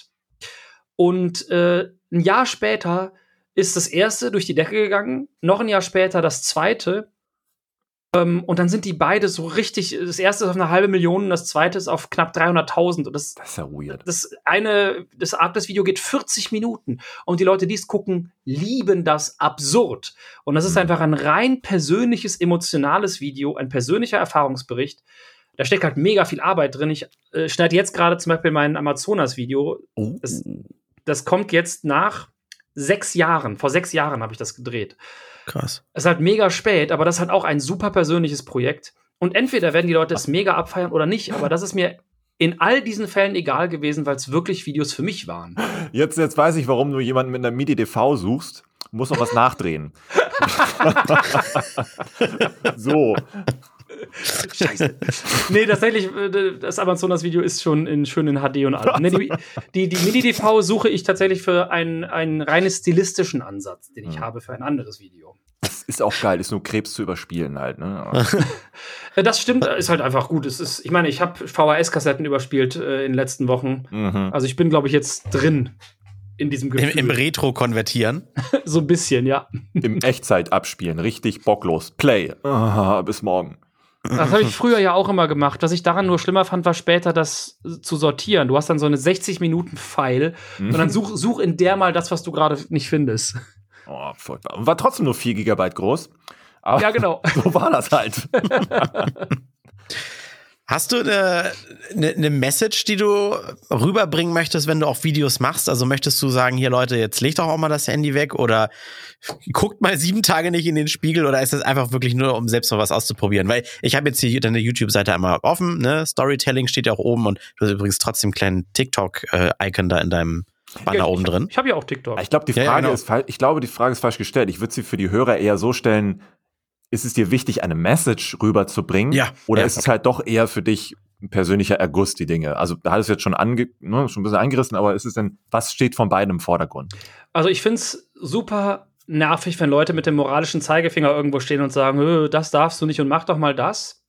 Und äh, ein Jahr später ist das erste durch die Decke gegangen. Noch ein Jahr später das zweite. Ähm, und dann sind die beide so richtig. Das erste ist auf eine halbe Million und das zweite ist auf knapp dreihunderttausend. Und das, Das ist ja weird. das eine, das Arktis-Video geht vierzig Minuten. Und die Leute, die es gucken, lieben das absurd. Und das ist Mhm. einfach ein rein persönliches, emotionales Video, ein persönlicher Erfahrungsbericht. Da steckt halt mega viel Arbeit drin. Ich äh, schneide jetzt gerade zum Beispiel mein Amazonas-Video. Oh. Das, das kommt jetzt nach sechs Jahren. Vor sechs Jahren habe ich das gedreht. Krass. Es ist halt mega spät, aber das ist halt auch ein super persönliches Projekt. Und entweder werden die Leute es mega abfeiern oder nicht. Aber das ist mir in all diesen Fällen egal gewesen, weil es wirklich Videos für mich waren. Jetzt, jetzt weiß ich, warum du jemanden mit einer MIDI-D V suchst. Du musst noch was nachdrehen. So. Scheiße. Nee, tatsächlich, äh, das Amazonas-Video ist schon in, schön in H D und allem. Nee, die die, die MIDI-D V suche ich tatsächlich für einen, einen reines stilistischen Ansatz, den ich Mhm. habe für ein anderes Video. Das ist auch geil, ist nur Krebs zu überspielen halt, ne? Aber Äh, Das stimmt, äh, ist halt einfach gut. Es ist, ich meine, ich habe V H S-Kassetten überspielt äh, in den letzten Wochen. mhm. Also ich bin, glaube ich, jetzt drin in diesem Im, Gefühl. im Retro konvertieren. So ein bisschen, ja. Im Echtzeit abspielen, richtig bocklos. Play. Ah, bis morgen. Das habe ich früher ja auch immer gemacht. Was ich daran nur schlimmer fand, war später das äh, zu sortieren. Du hast dann so eine sechzig-Minuten-File und dann such, such in der mal das, was du gerade nicht findest. Oh, furchtbar. Und war trotzdem nur vier Gigabyte groß. Aber Ja, genau. so war das halt. Hast du eine, eine, eine Message, die du rüberbringen möchtest, wenn du auch Videos machst? Also möchtest du sagen, hier Leute, jetzt legt doch auch mal das Handy weg oder guckt mal sieben Tage nicht in den Spiegel oder ist das einfach wirklich nur, um selbst mal was auszuprobieren? Weil ich habe jetzt hier deine YouTube-Seite einmal offen, ne? Storytelling steht ja auch oben und du hast übrigens trotzdem einen kleinen TikTok-Icon da in deinem Banner Ja, ich, oben drin. Ich habe ja auch TikTok. Ich glaube, die Frage Ja, genau. ist falsch. Ich glaube, die Frage ist falsch gestellt. Ich würde sie für die Hörer eher so stellen: Ist es dir wichtig, eine Message rüberzubringen? Ja. Oder Ja. ist es halt doch eher für dich ein persönlicher Erguss, die Dinge? Also, da hat es jetzt schon, ange ne, schon ein bisschen eingerissen, aber ist es denn, was steht von beiden im Vordergrund? Also ich finde es super nervig, wenn Leute mit dem moralischen Zeigefinger irgendwo stehen und sagen, "Hö, das darfst du nicht und mach doch mal das."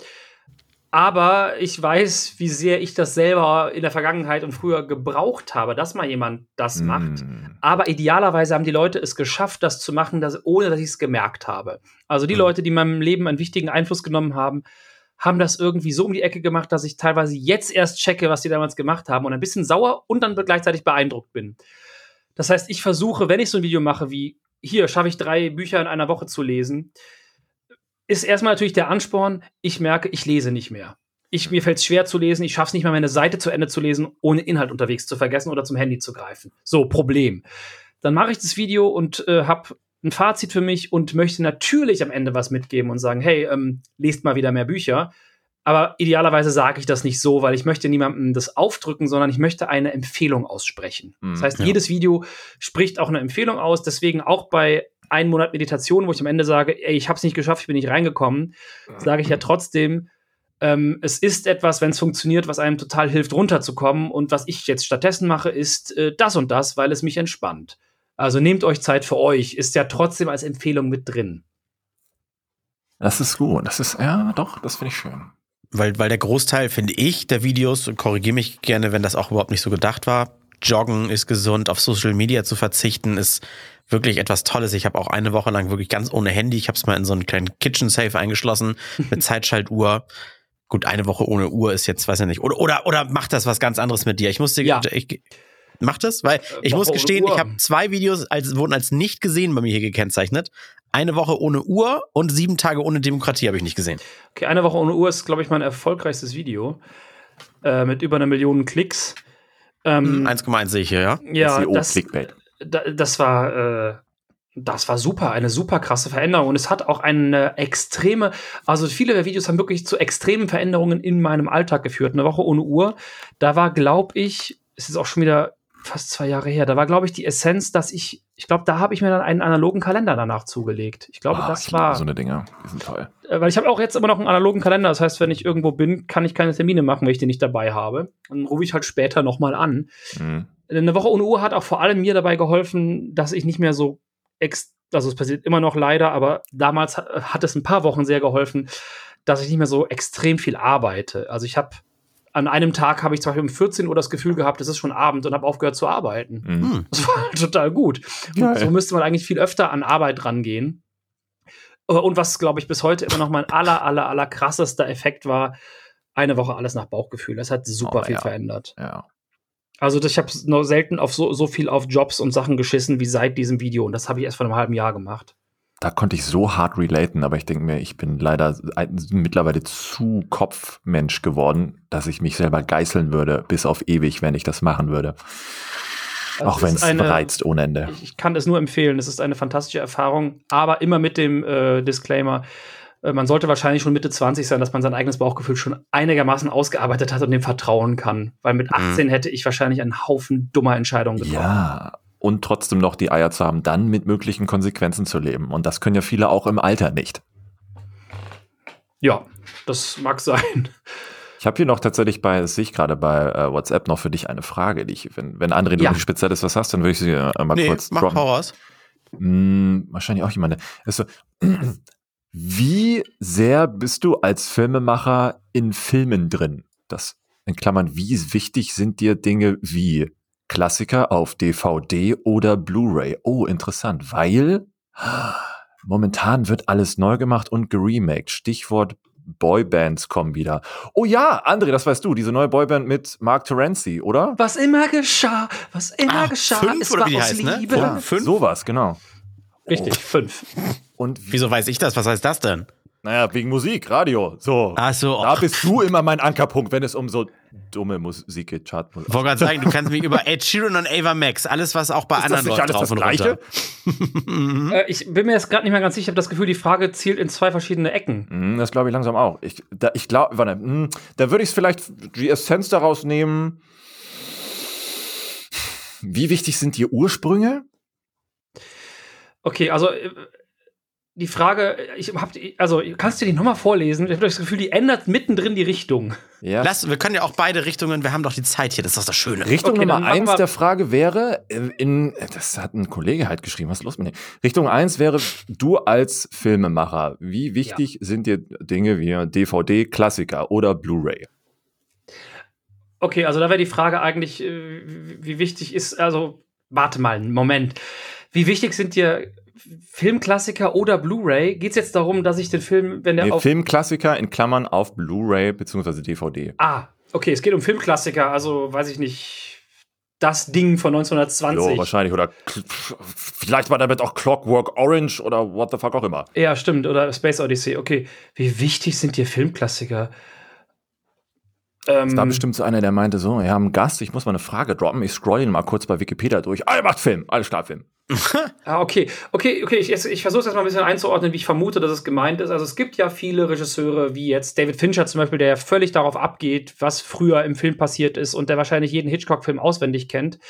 Aber ich weiß, wie sehr ich das selber in der Vergangenheit und früher gebraucht habe, dass mal jemand das macht. Mm. Aber idealerweise haben die Leute es geschafft, das zu machen, dass, ohne dass ich es gemerkt habe. Also die Mhm. Leute, die in meinem Leben einen wichtigen Einfluss genommen haben, haben das irgendwie so um die Ecke gemacht, dass ich teilweise jetzt erst checke, was die damals gemacht haben und ein bisschen sauer und dann gleichzeitig beeindruckt bin. Das heißt, ich versuche, wenn ich so ein Video mache wie hier, schaffe ich drei Bücher in einer Woche zu lesen, ist erstmal natürlich der Ansporn, ich merke, ich lese nicht mehr. Ich, mir fällt es schwer zu lesen, ich schaffe es nicht mal, meine Seite zu Ende zu lesen, ohne Inhalt unterwegs zu vergessen oder zum Handy zu greifen. So, Problem. Dann mache ich das Video und äh, habe ein Fazit für mich und möchte natürlich am Ende was mitgeben und sagen, hey, ähm, lest mal wieder mehr Bücher. Aber idealerweise sage ich das nicht so, weil ich möchte niemandem das aufdrücken, sondern ich möchte eine Empfehlung aussprechen. Mhm, das heißt, ja. jedes Video spricht auch eine Empfehlung aus. Deswegen auch bei einem Monat Meditation, wo ich am Ende sage, ey, ich habe es nicht geschafft, ich bin nicht reingekommen, sage ich ja trotzdem, ähm, es ist etwas, wenn es funktioniert, was einem total hilft, runterzukommen. Und was ich jetzt stattdessen mache, ist äh, das und das, weil es mich entspannt. Also nehmt euch Zeit für euch. Ist ja trotzdem als Empfehlung mit drin. Das ist gut. Das ist, ja, doch, das finde ich schön. Weil, weil der Großteil, finde ich, der Videos, und korrigiere mich gerne, wenn das auch überhaupt nicht so gedacht war, Joggen ist gesund, auf Social Media zu verzichten, ist wirklich etwas Tolles. Ich habe auch eine Woche lang wirklich ganz ohne Handy, ich habe es mal in so einen kleinen Kitchen Safe eingeschlossen mit Zeitschaltuhr. Gut, eine Woche ohne Uhr ist jetzt, weiß ich nicht. Oder, oder, oder macht das was ganz anderes mit dir? Ich musste, Ja. ich, macht das? Weil ich Woche muss ohne gestehen, Uhr. ich habe zwei Videos, als, wurden als nicht gesehen bei mir hier gekennzeichnet. Eine Woche ohne Uhr und sieben Tage ohne Demokratie habe ich nicht gesehen. Okay, eine Woche ohne Uhr ist, glaube ich, mein erfolgreichstes Video. Äh, mit über einer Million Klicks. Ähm, eins Komma eins sehe ich hier, ja? ja, S E O das, Clickbait. da, das war äh, das war super, eine super krasse Veränderung. Und es hat auch eine extreme, also viele der Videos haben wirklich zu extremen Veränderungen in meinem Alltag geführt. Eine Woche ohne Uhr, da war, glaube ich, es ist auch schon wieder fast zwei Jahre her, da war, glaube ich, die Essenz, dass ich, ich glaube, da habe ich mir dann einen analogen Kalender danach zugelegt. Ich glaube, Ah, das ich liebe war, so eine Dinger. Die sind toll. äh, weil ich habe auch jetzt immer noch einen analogen Kalender. Das heißt, wenn ich irgendwo bin, kann ich keine Termine machen, wenn ich den nicht dabei habe. Dann rufe ich halt später nochmal an. Mhm. Eine Woche ohne Uhr hat auch vor allem mir dabei geholfen, dass ich nicht mehr so ex also es passiert immer noch leider, aber damals hat, hat es ein paar Wochen sehr geholfen, dass ich nicht mehr so extrem viel arbeite. Also ich habe an einem Tag habe ich zum Beispiel um vierzehn Uhr das Gefühl gehabt, es ist schon Abend und habe aufgehört zu arbeiten. Mhm. Hm. Das war halt total gut. Geil. So müsste man eigentlich viel öfter an Arbeit rangehen. Und was, glaube ich, bis heute immer noch mein aller, aller, aller krassester Effekt war, eine Woche alles nach Bauchgefühl. Das hat super Oh, viel ja. verändert. Ja. Also ich habe noch selten auf so, so viel auf Jobs und Sachen geschissen wie seit diesem Video. Und das habe ich erst vor einem halben Jahr gemacht. Da konnte ich so hart relaten, aber ich denke mir, ich bin leider ein, mittlerweile zu Kopfmensch geworden, dass ich mich selber geißeln würde, bis auf ewig, wenn ich das machen würde. Also Auch es wenn ist es eine- reizt ohne Ende. Ich kann es nur empfehlen. Es ist eine fantastische Erfahrung. Aber immer mit dem äh, Disclaimer, äh, man sollte wahrscheinlich schon Mitte zwanzig sein, dass man sein eigenes Bauchgefühl schon einigermaßen ausgearbeitet hat und dem vertrauen kann. Weil mit achtzehn hätte ich wahrscheinlich einen Haufen dummer Entscheidungen getroffen. Ja, und trotzdem noch die Eier zu haben, dann mit möglichen Konsequenzen zu leben. Und das können ja viele auch im Alter nicht. Ja, das mag sein. Ich habe hier noch tatsächlich bei, das sehe ich gerade bei äh, WhatsApp noch für dich eine Frage, die ich, wenn, wenn André, du Ja. wirklich Spezielles was hast, dann würde ich sie äh, mal Nee, kurz mach droppen. voraus. Hm, wahrscheinlich auch jemand. Ist so, wie sehr bist du als Filmemacher in Filmen drin? Das in Klammern, wie wichtig sind dir Dinge wie Klassiker auf D V D oder Blu-ray? Oh, interessant, weil momentan wird alles neu gemacht und geremaked. Stichwort Boybands kommen wieder. Oh ja, André, das weißt du, diese neue Boyband mit Mark Terenzi, oder? Was immer geschah, was immer Ah, geschah, fünf es oder war wie die aus heißt, ne? Liebe. Fünf? Ja, Fünf? sowas, genau. Richtig, oh. fünf. Und wieso weiß ich das? Was heißt das denn? Naja, wegen Musik, Radio. So. Ach so. Da bist du immer mein Ankerpunkt, wenn es um so dumme Musik geht. Chartmusik. Ich wollte gerade sagen, du kannst mich über Ed Sheeran und Ava Max, alles, was auch bei ist anderen läuft, drauf und runter. äh, ich bin mir jetzt gerade nicht mehr ganz sicher. Ich habe das Gefühl, die Frage zielt in zwei verschiedene Ecken. Das glaube ich langsam auch. Ich, da, ich glaube, warte, da würde ich es vielleicht die Essenz daraus nehmen. Wie wichtig sind die Ursprünge? Okay, also die Frage, ich hab, also kannst du die nochmal vorlesen? Ich habe das Gefühl, die ändert mittendrin die Richtung. Ja. Lass, wir können ja auch beide Richtungen, wir haben doch die Zeit hier, das ist doch das Schöne. Richtung okay, Nummer eins der Frage wäre, in, das hat ein Kollege halt geschrieben, was ist los mit dem? Richtung eins wäre, du als Filmemacher, wie wichtig ja. sind dir Dinge wie D V D, Klassiker oder Blu-ray? Okay, also da wäre die Frage eigentlich, wie wichtig ist, also warte mal, einen Moment. Wie wichtig sind dir Filmklassiker oder Blu-ray? Geht es jetzt darum, dass ich den Film, wenn der nee, auf... Filmklassiker in Klammern auf Blu-ray bzw. D V D. Ah, okay, es geht um Filmklassiker, also weiß ich nicht, das Ding von neunzehnhundertzwanzig. Jo, wahrscheinlich, oder vielleicht war damit auch Clockwork Orange oder what the fuck auch immer. Ja, stimmt, oder Space Odyssey, okay. Wie wichtig sind dir Filmklassiker? Ähm, da bestimmt so einer, der meinte so, wir haben einen Gast, ich muss mal eine Frage droppen, ich scroll ihn mal kurz bei Wikipedia durch. Ah, er macht Film, alles klar, Film. ah, okay, okay, okay, ich, ich versuche es jetzt mal ein bisschen einzuordnen, wie ich vermute, dass es gemeint ist. Also es gibt ja viele Regisseure, wie jetzt David Fincher zum Beispiel, der völlig darauf abgeht, was früher im Film passiert ist und der wahrscheinlich jeden Hitchcock-Film auswendig kennt.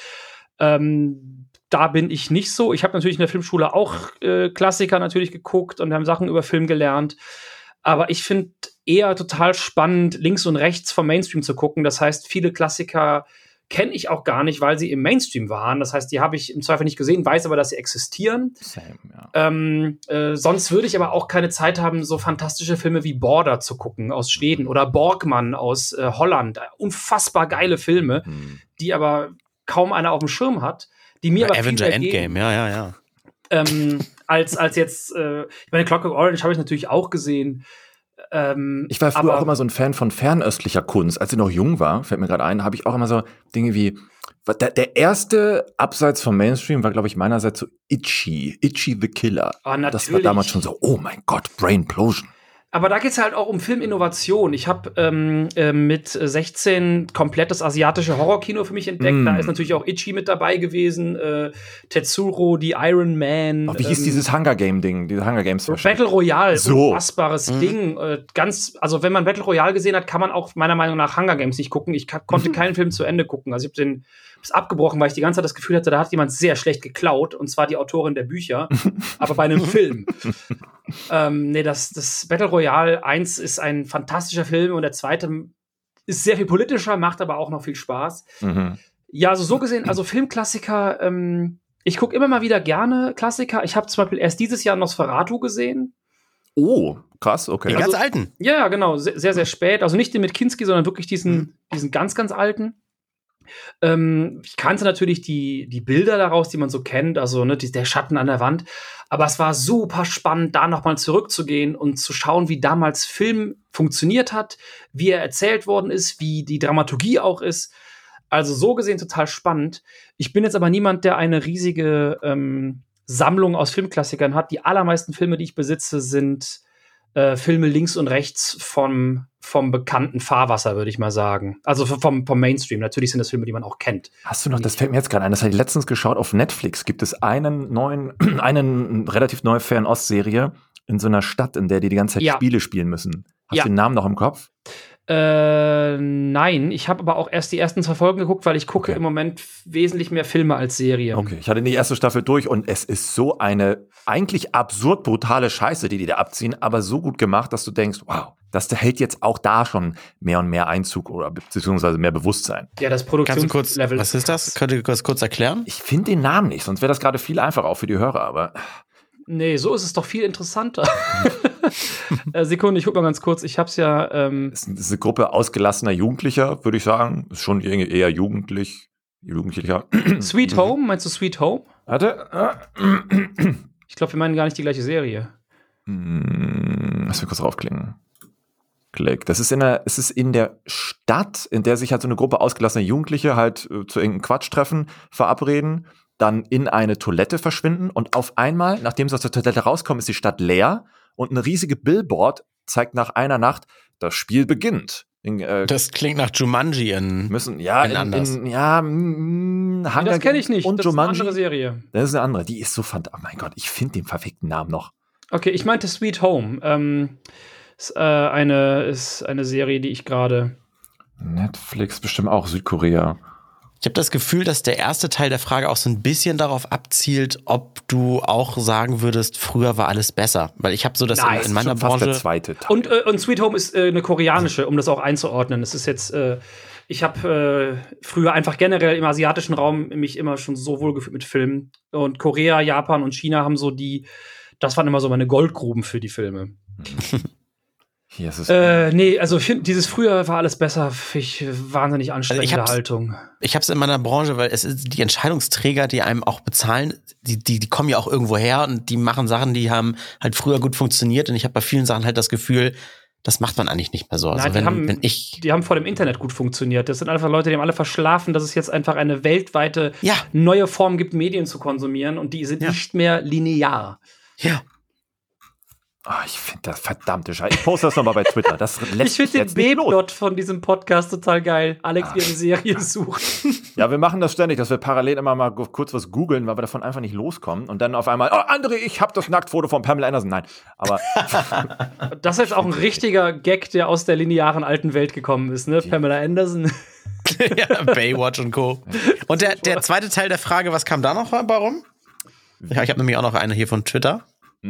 Ähm, da bin ich nicht so. Ich habe natürlich in der Filmschule auch äh, Klassiker natürlich geguckt und wir haben Sachen über Film gelernt. Aber ich finde eher total spannend, links und rechts vom Mainstream zu gucken. Das heißt, viele Klassiker kenne ich auch gar nicht, weil sie im Mainstream waren. Das heißt, die habe ich im Zweifel nicht gesehen, weiß aber, dass sie existieren. Same, ja. ähm, äh, sonst würde ich aber auch keine Zeit haben, so fantastische Filme wie Border zu gucken aus Schweden oder Borgmann aus äh, Holland. Unfassbar geile Filme, hm. die aber kaum einer auf dem Schirm hat. Die mir ja, aber Avenger viel Endgame, ja, ja, ja. Ähm, als, als jetzt, äh, ich meine, Clockwork Orange habe ich natürlich auch gesehen. Ähm, ich war früher aber auch immer so ein Fan von fernöstlicher Kunst. Als ich noch jung war, fällt mir gerade ein, habe ich auch immer so Dinge wie, der, der erste abseits vom Mainstream war, glaube ich, meinerseits so Itchy, Itchy the Killer. Ah, das war damals schon so, oh mein Gott, Brainplosion. Aber da geht es halt auch um Filminnovation. Ich habe ähm, äh, mit sechzehn komplett das asiatische Horrorkino für mich entdeckt. Mm. Da ist natürlich auch Itchy mit dabei gewesen. Äh, Tetsuro, die Iron Man. Oh, wie hieß ähm, dieses Hunger Game-Ding? Diese Hunger Games Battle Royale, so. unfassbares mhm. Ding. Äh, ganz, also wenn man Battle Royale gesehen hat, kann man auch meiner Meinung nach Hunger Games nicht gucken. Ich k- konnte keinen Film zu Ende gucken. Also ich habe den hab's abgebrochen, weil ich die ganze Zeit das Gefühl hatte, da hat jemand sehr schlecht geklaut. Und zwar die Autorin der Bücher. Aber bei einem Film. ähm, nee, das, das Battle Royale eins ist ein fantastischer Film und der zweite ist sehr viel politischer, macht aber auch noch viel Spaß. Mhm. Ja, also so gesehen, also Filmklassiker, ähm, ich gucke immer mal wieder gerne Klassiker. Ich habe zum Beispiel erst dieses Jahr Nosferatu gesehen. Oh, krass, okay. Die also, ganz alten? Ja, genau, sehr, sehr, sehr spät. Also nicht den mit Kinski, sondern wirklich diesen, mhm. diesen ganz, ganz alten. Ähm, ich kannte natürlich die, die Bilder daraus, die man so kennt, also ne, die, der Schatten an der Wand. Aber es war super spannend, da nochmal zurückzugehen und zu schauen, wie damals Film funktioniert hat, wie er erzählt worden ist, wie die Dramaturgie auch ist. Also so gesehen total spannend. Ich bin jetzt aber niemand, der eine riesige ähm, Sammlung aus Filmklassikern hat. Die allermeisten Filme, die ich besitze, sind äh, Filme links und rechts vom, vom bekannten Fahrwasser, würde ich mal sagen. Also vom, vom Mainstream. Natürlich sind das Filme, die man auch kennt. Hast du noch, das fällt mir jetzt gerade ein, das habe ich letztens geschaut, auf Netflix gibt es einen neuen, einen relativ neue Fernost-Serie in so einer Stadt, in der die die ganze Zeit ja. Spiele spielen müssen. Hast ja. du den Namen noch im Kopf? Äh, nein, ich habe aber auch erst die ersten zwei Folgen geguckt, weil ich gucke okay. im Moment wesentlich mehr Filme als Serien. Okay, ich hatte die erste Staffel durch und es ist so eine eigentlich absurd brutale Scheiße, die die da abziehen, aber so gut gemacht, dass du denkst, wow, das hält jetzt auch da schon mehr und mehr Einzug oder beziehungsweise mehr Bewusstsein. Ja, das Produktionslevel. Was ist das? Könnt ihr das kurz erklären? Ich finde den Namen nicht, sonst wäre das gerade viel einfacher auch für die Hörer, aber nee, so ist es doch viel interessanter. äh, Sekunde, ich guck mal ganz kurz. Ich hab's ja. Ähm es ist eine Gruppe ausgelassener Jugendlicher, würde ich sagen. Ist schon eher jugendlich. Jugendlicher. Sweet Home? Meinst du Sweet Home? Warte. Ich glaube, wir meinen gar nicht die gleiche Serie. Lass mich kurz draufklicken. Klick. Das ist in der, es ist in der Stadt, in der sich halt so eine Gruppe ausgelassener Jugendliche halt äh, zu irgendeinem Quatsch treffen, verabreden. dann in eine Toilette verschwinden und auf einmal, nachdem sie aus der Toilette rauskommen, ist die Stadt leer und eine riesige Billboard zeigt nach einer Nacht, das Spiel beginnt. In, äh, das klingt nach Jumanji in müssen ja in in, anders. in, ja mm, Nee, das kenne ich nicht. und Das ist eine Jumanji. andere Serie. Das ist eine andere. Die ist so fantastisch. Oh mein Gott, ich finde den verfickten Namen noch. Okay, ich meinte Sweet Home. Ähm, ist, äh, eine, ist eine Serie, die ich gerade. Netflix bestimmt auch Südkorea. Ich habe das Gefühl, dass der erste Teil der Frage auch so ein bisschen darauf abzielt, ob du auch sagen würdest, früher war alles besser. Weil ich habe so das Nein, in, in meiner Schon fast Branche. der zweite Teil. Und, äh, und Sweet Home ist äh, eine koreanische, um das auch einzuordnen. Es ist jetzt, äh, ich habe äh, früher einfach generell im asiatischen Raum mich immer schon so wohlgefühlt mit Filmen. Und Korea, Japan und China haben so die, das waren immer so meine Goldgruben für die Filme. Hier ist es. Äh, nee, also ich find, dieses früher war alles besser, finde ich äh, wahnsinnig anstrengende Also ich hab's- Haltung. Ich habe es in meiner Branche, weil es ist die Entscheidungsträger, die einem auch bezahlen, die, die, die kommen ja auch irgendwo her und die machen Sachen, die haben halt früher gut funktioniert. Und ich habe bei vielen Sachen halt das Gefühl, das macht man eigentlich nicht mehr so. Also Nein, die wenn, haben- wenn ich. Die haben vor dem Internet gut funktioniert. Das sind einfach Leute, die haben alle verschlafen, dass es jetzt einfach eine weltweite Ja, neue Form gibt, Medien zu konsumieren und die sind Ja. nicht mehr linear. ja. Ah, ich finde das verdammte Scheiße. Ich poste das nochmal bei Twitter. Das lässt Ich finde mich den jetzt nicht los. B-Plot von diesem Podcast total geil. Alex, Ah. wie eine Serie sucht. Ja, wir machen das ständig, dass wir parallel immer mal kurz was googeln, weil wir davon einfach nicht loskommen. Und dann auf einmal, oh, André, ich habe das Nacktfoto von Pamela Anderson. Nein, aber Das ist jetzt auch ein richtiger Gag, der aus der linearen alten Welt gekommen ist, ne? Pamela Anderson. ja, Baywatch und Co. Und der, der zweite Teil der Frage, was kam da noch bei rum? Ja, ich habe nämlich auch noch eine hier von Twitter.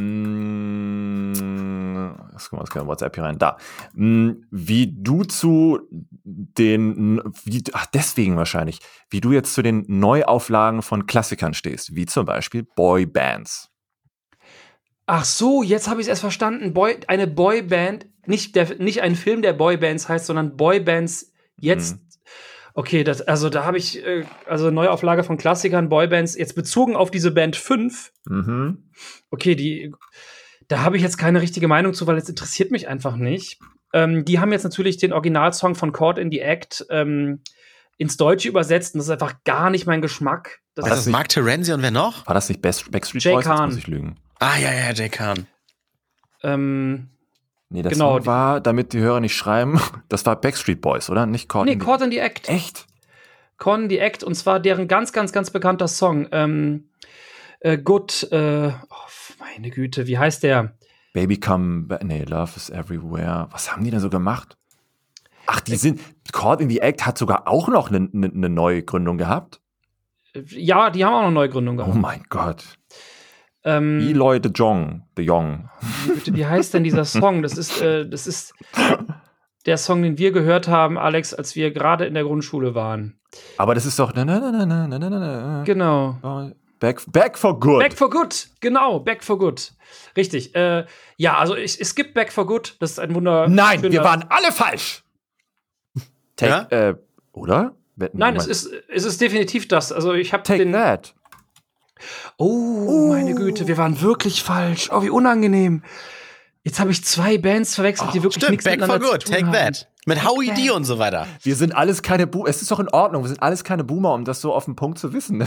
mh, was kommt das WhatsApp hier rein? Da. Mh, wie du zu den, wie, ach, deswegen wahrscheinlich, wie du jetzt zu den Neuauflagen von Klassikern stehst, wie zum Beispiel Boybands. Ach so, jetzt habe ich es erst verstanden. Boy, eine Boyband, nicht, der, nicht ein Film, der Boybands heißt, sondern Boybands jetzt. Mhm. Okay, das, also da habe ich, äh, also Neuauflage von Klassikern, Boybands, jetzt bezogen auf diese Band fünf. Mhm. Okay, die, da habe ich jetzt keine richtige Meinung zu, weil es interessiert mich einfach nicht. Ähm, die haben jetzt natürlich den Originalsong von Caught in the Act ähm, ins Deutsche übersetzt und das ist einfach gar nicht mein Geschmack. Das Das das ist nicht- Mark Terenzi und wer noch? War das nicht Best, Backstreet Jay Boys? Jetzt Khan. muss ich lügen. Ah, ja, ja, Jay Khan. ähm, Nee, das Genau, Song war, damit die Hörer nicht schreiben, das war Backstreet Boys, oder? Nicht Caught nee, in the- Caught in the Act. Echt? Caught in the Act und zwar deren ganz, ganz, ganz bekannter Song. Ähm, äh, Good, äh, oh, meine Güte, wie heißt der? Baby Come Back. Nee, Love is Everywhere. Was haben die denn so gemacht? Ach, die sind. Caught in the Act hat sogar auch noch eine ne, ne Neugründung gehabt. Ja, die haben auch eine Neugründung Oh gehabt. mein Gott. Ähm, Eloy de Jong. De Jong. Bitte, wie heißt denn dieser Song? Das ist, äh, das ist der Song, den wir gehört haben, Alex, als wir gerade in der Grundschule waren. Aber das ist doch. Na, na, na, na, na, na, na, Genau. na. Back, back for good. Back for Good, genau, Back for Good. Richtig. Äh, ja, also ich, es gibt Back for Good, das ist ein Wunder. Nein, wir schöner- waren alle falsch. Take, äh, oder? Wetten, Nein, es Moment. ist, es ist definitiv das. Also ich habe Take den. that. Oh, meine Güte, wir waren wirklich falsch. Oh, wie unangenehm. Jetzt habe ich zwei Bands verwechselt, die wirklich Stimmt, nichts Back for miteinander Good, zu tun Take haben. That. Mit Howie D und so weiter. Wir sind alles keine Boomer. Es ist doch in Ordnung. Wir sind alles keine Boomer, um das so auf den Punkt zu wissen.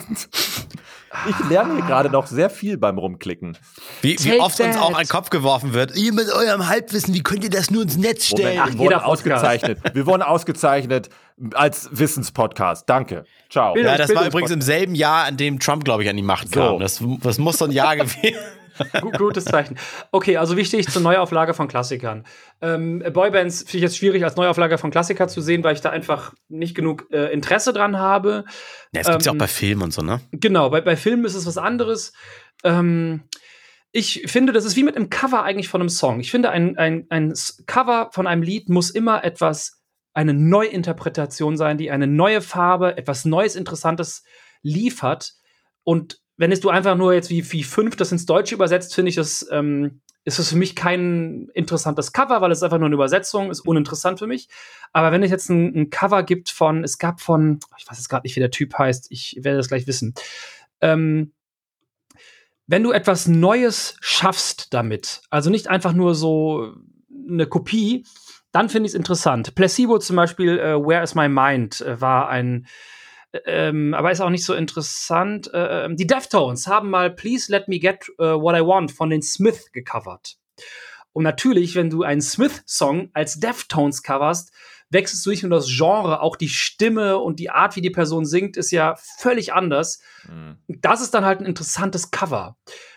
Ich lerne hier gerade noch sehr viel beim Rumklicken. Wie, wie Take oft uns that. auch an den Kopf geworfen wird. Ihr mit eurem Halbwissen, wie könnt ihr das nur ins Netz stellen? Ach, wir jeder wurden Podcast. ausgezeichnet. Wir wurden ausgezeichnet als Wissenspodcast. Danke. Ciao. Bild- Ja, das war Bildungspodcast. übrigens im selben Jahr, an dem Trump, glaube ich, an die Macht So. kam. Das, das muss so ein Jahr gewesen. Gu- Gutes Zeichen. Okay, also wie stehe ich zur Neuauflage von Klassikern? Ähm, Boybands finde ich jetzt schwierig als Neuauflage von Klassikern zu sehen, weil ich da einfach nicht genug äh, Interesse dran habe. Ja, es gibt's ja auch Ähm, bei Filmen und so, ne? Genau, bei, bei Filmen ist es was anderes. Ähm, ich finde, das ist wie mit einem Cover eigentlich von einem Song. Ich finde, ein, ein, ein S- Cover von einem Lied muss immer etwas, eine Neuinterpretation sein, die eine neue Farbe, etwas Neues, Interessantes liefert. Und wenn es du einfach nur jetzt wie, wie fünf das ins Deutsche übersetzt, finde ich, das ähm, ist es für mich kein interessantes Cover, weil es einfach nur eine Übersetzung ist, uninteressant für mich. Aber wenn es jetzt ein, ein Cover gibt von, es gab von, ich weiß jetzt gerade nicht, wie der Typ heißt, ich werde das gleich wissen. Ähm, wenn du etwas Neues schaffst damit, also nicht einfach nur so eine Kopie, dann finde ich es interessant. Placebo zum Beispiel, äh, Where is My Mind, äh, war ein ähm, aber ist auch nicht so interessant. Äh, die Deftones haben mal Please Let Me Get uh, What I Want von den Smith gecovert. Und natürlich, wenn du einen Smith-Song als Deftones coverst, wechselst du nicht nur das Genre, auch die Stimme und die Art, wie die Person singt, ist ja völlig anders. Mhm. Das ist dann halt ein interessantes Cover.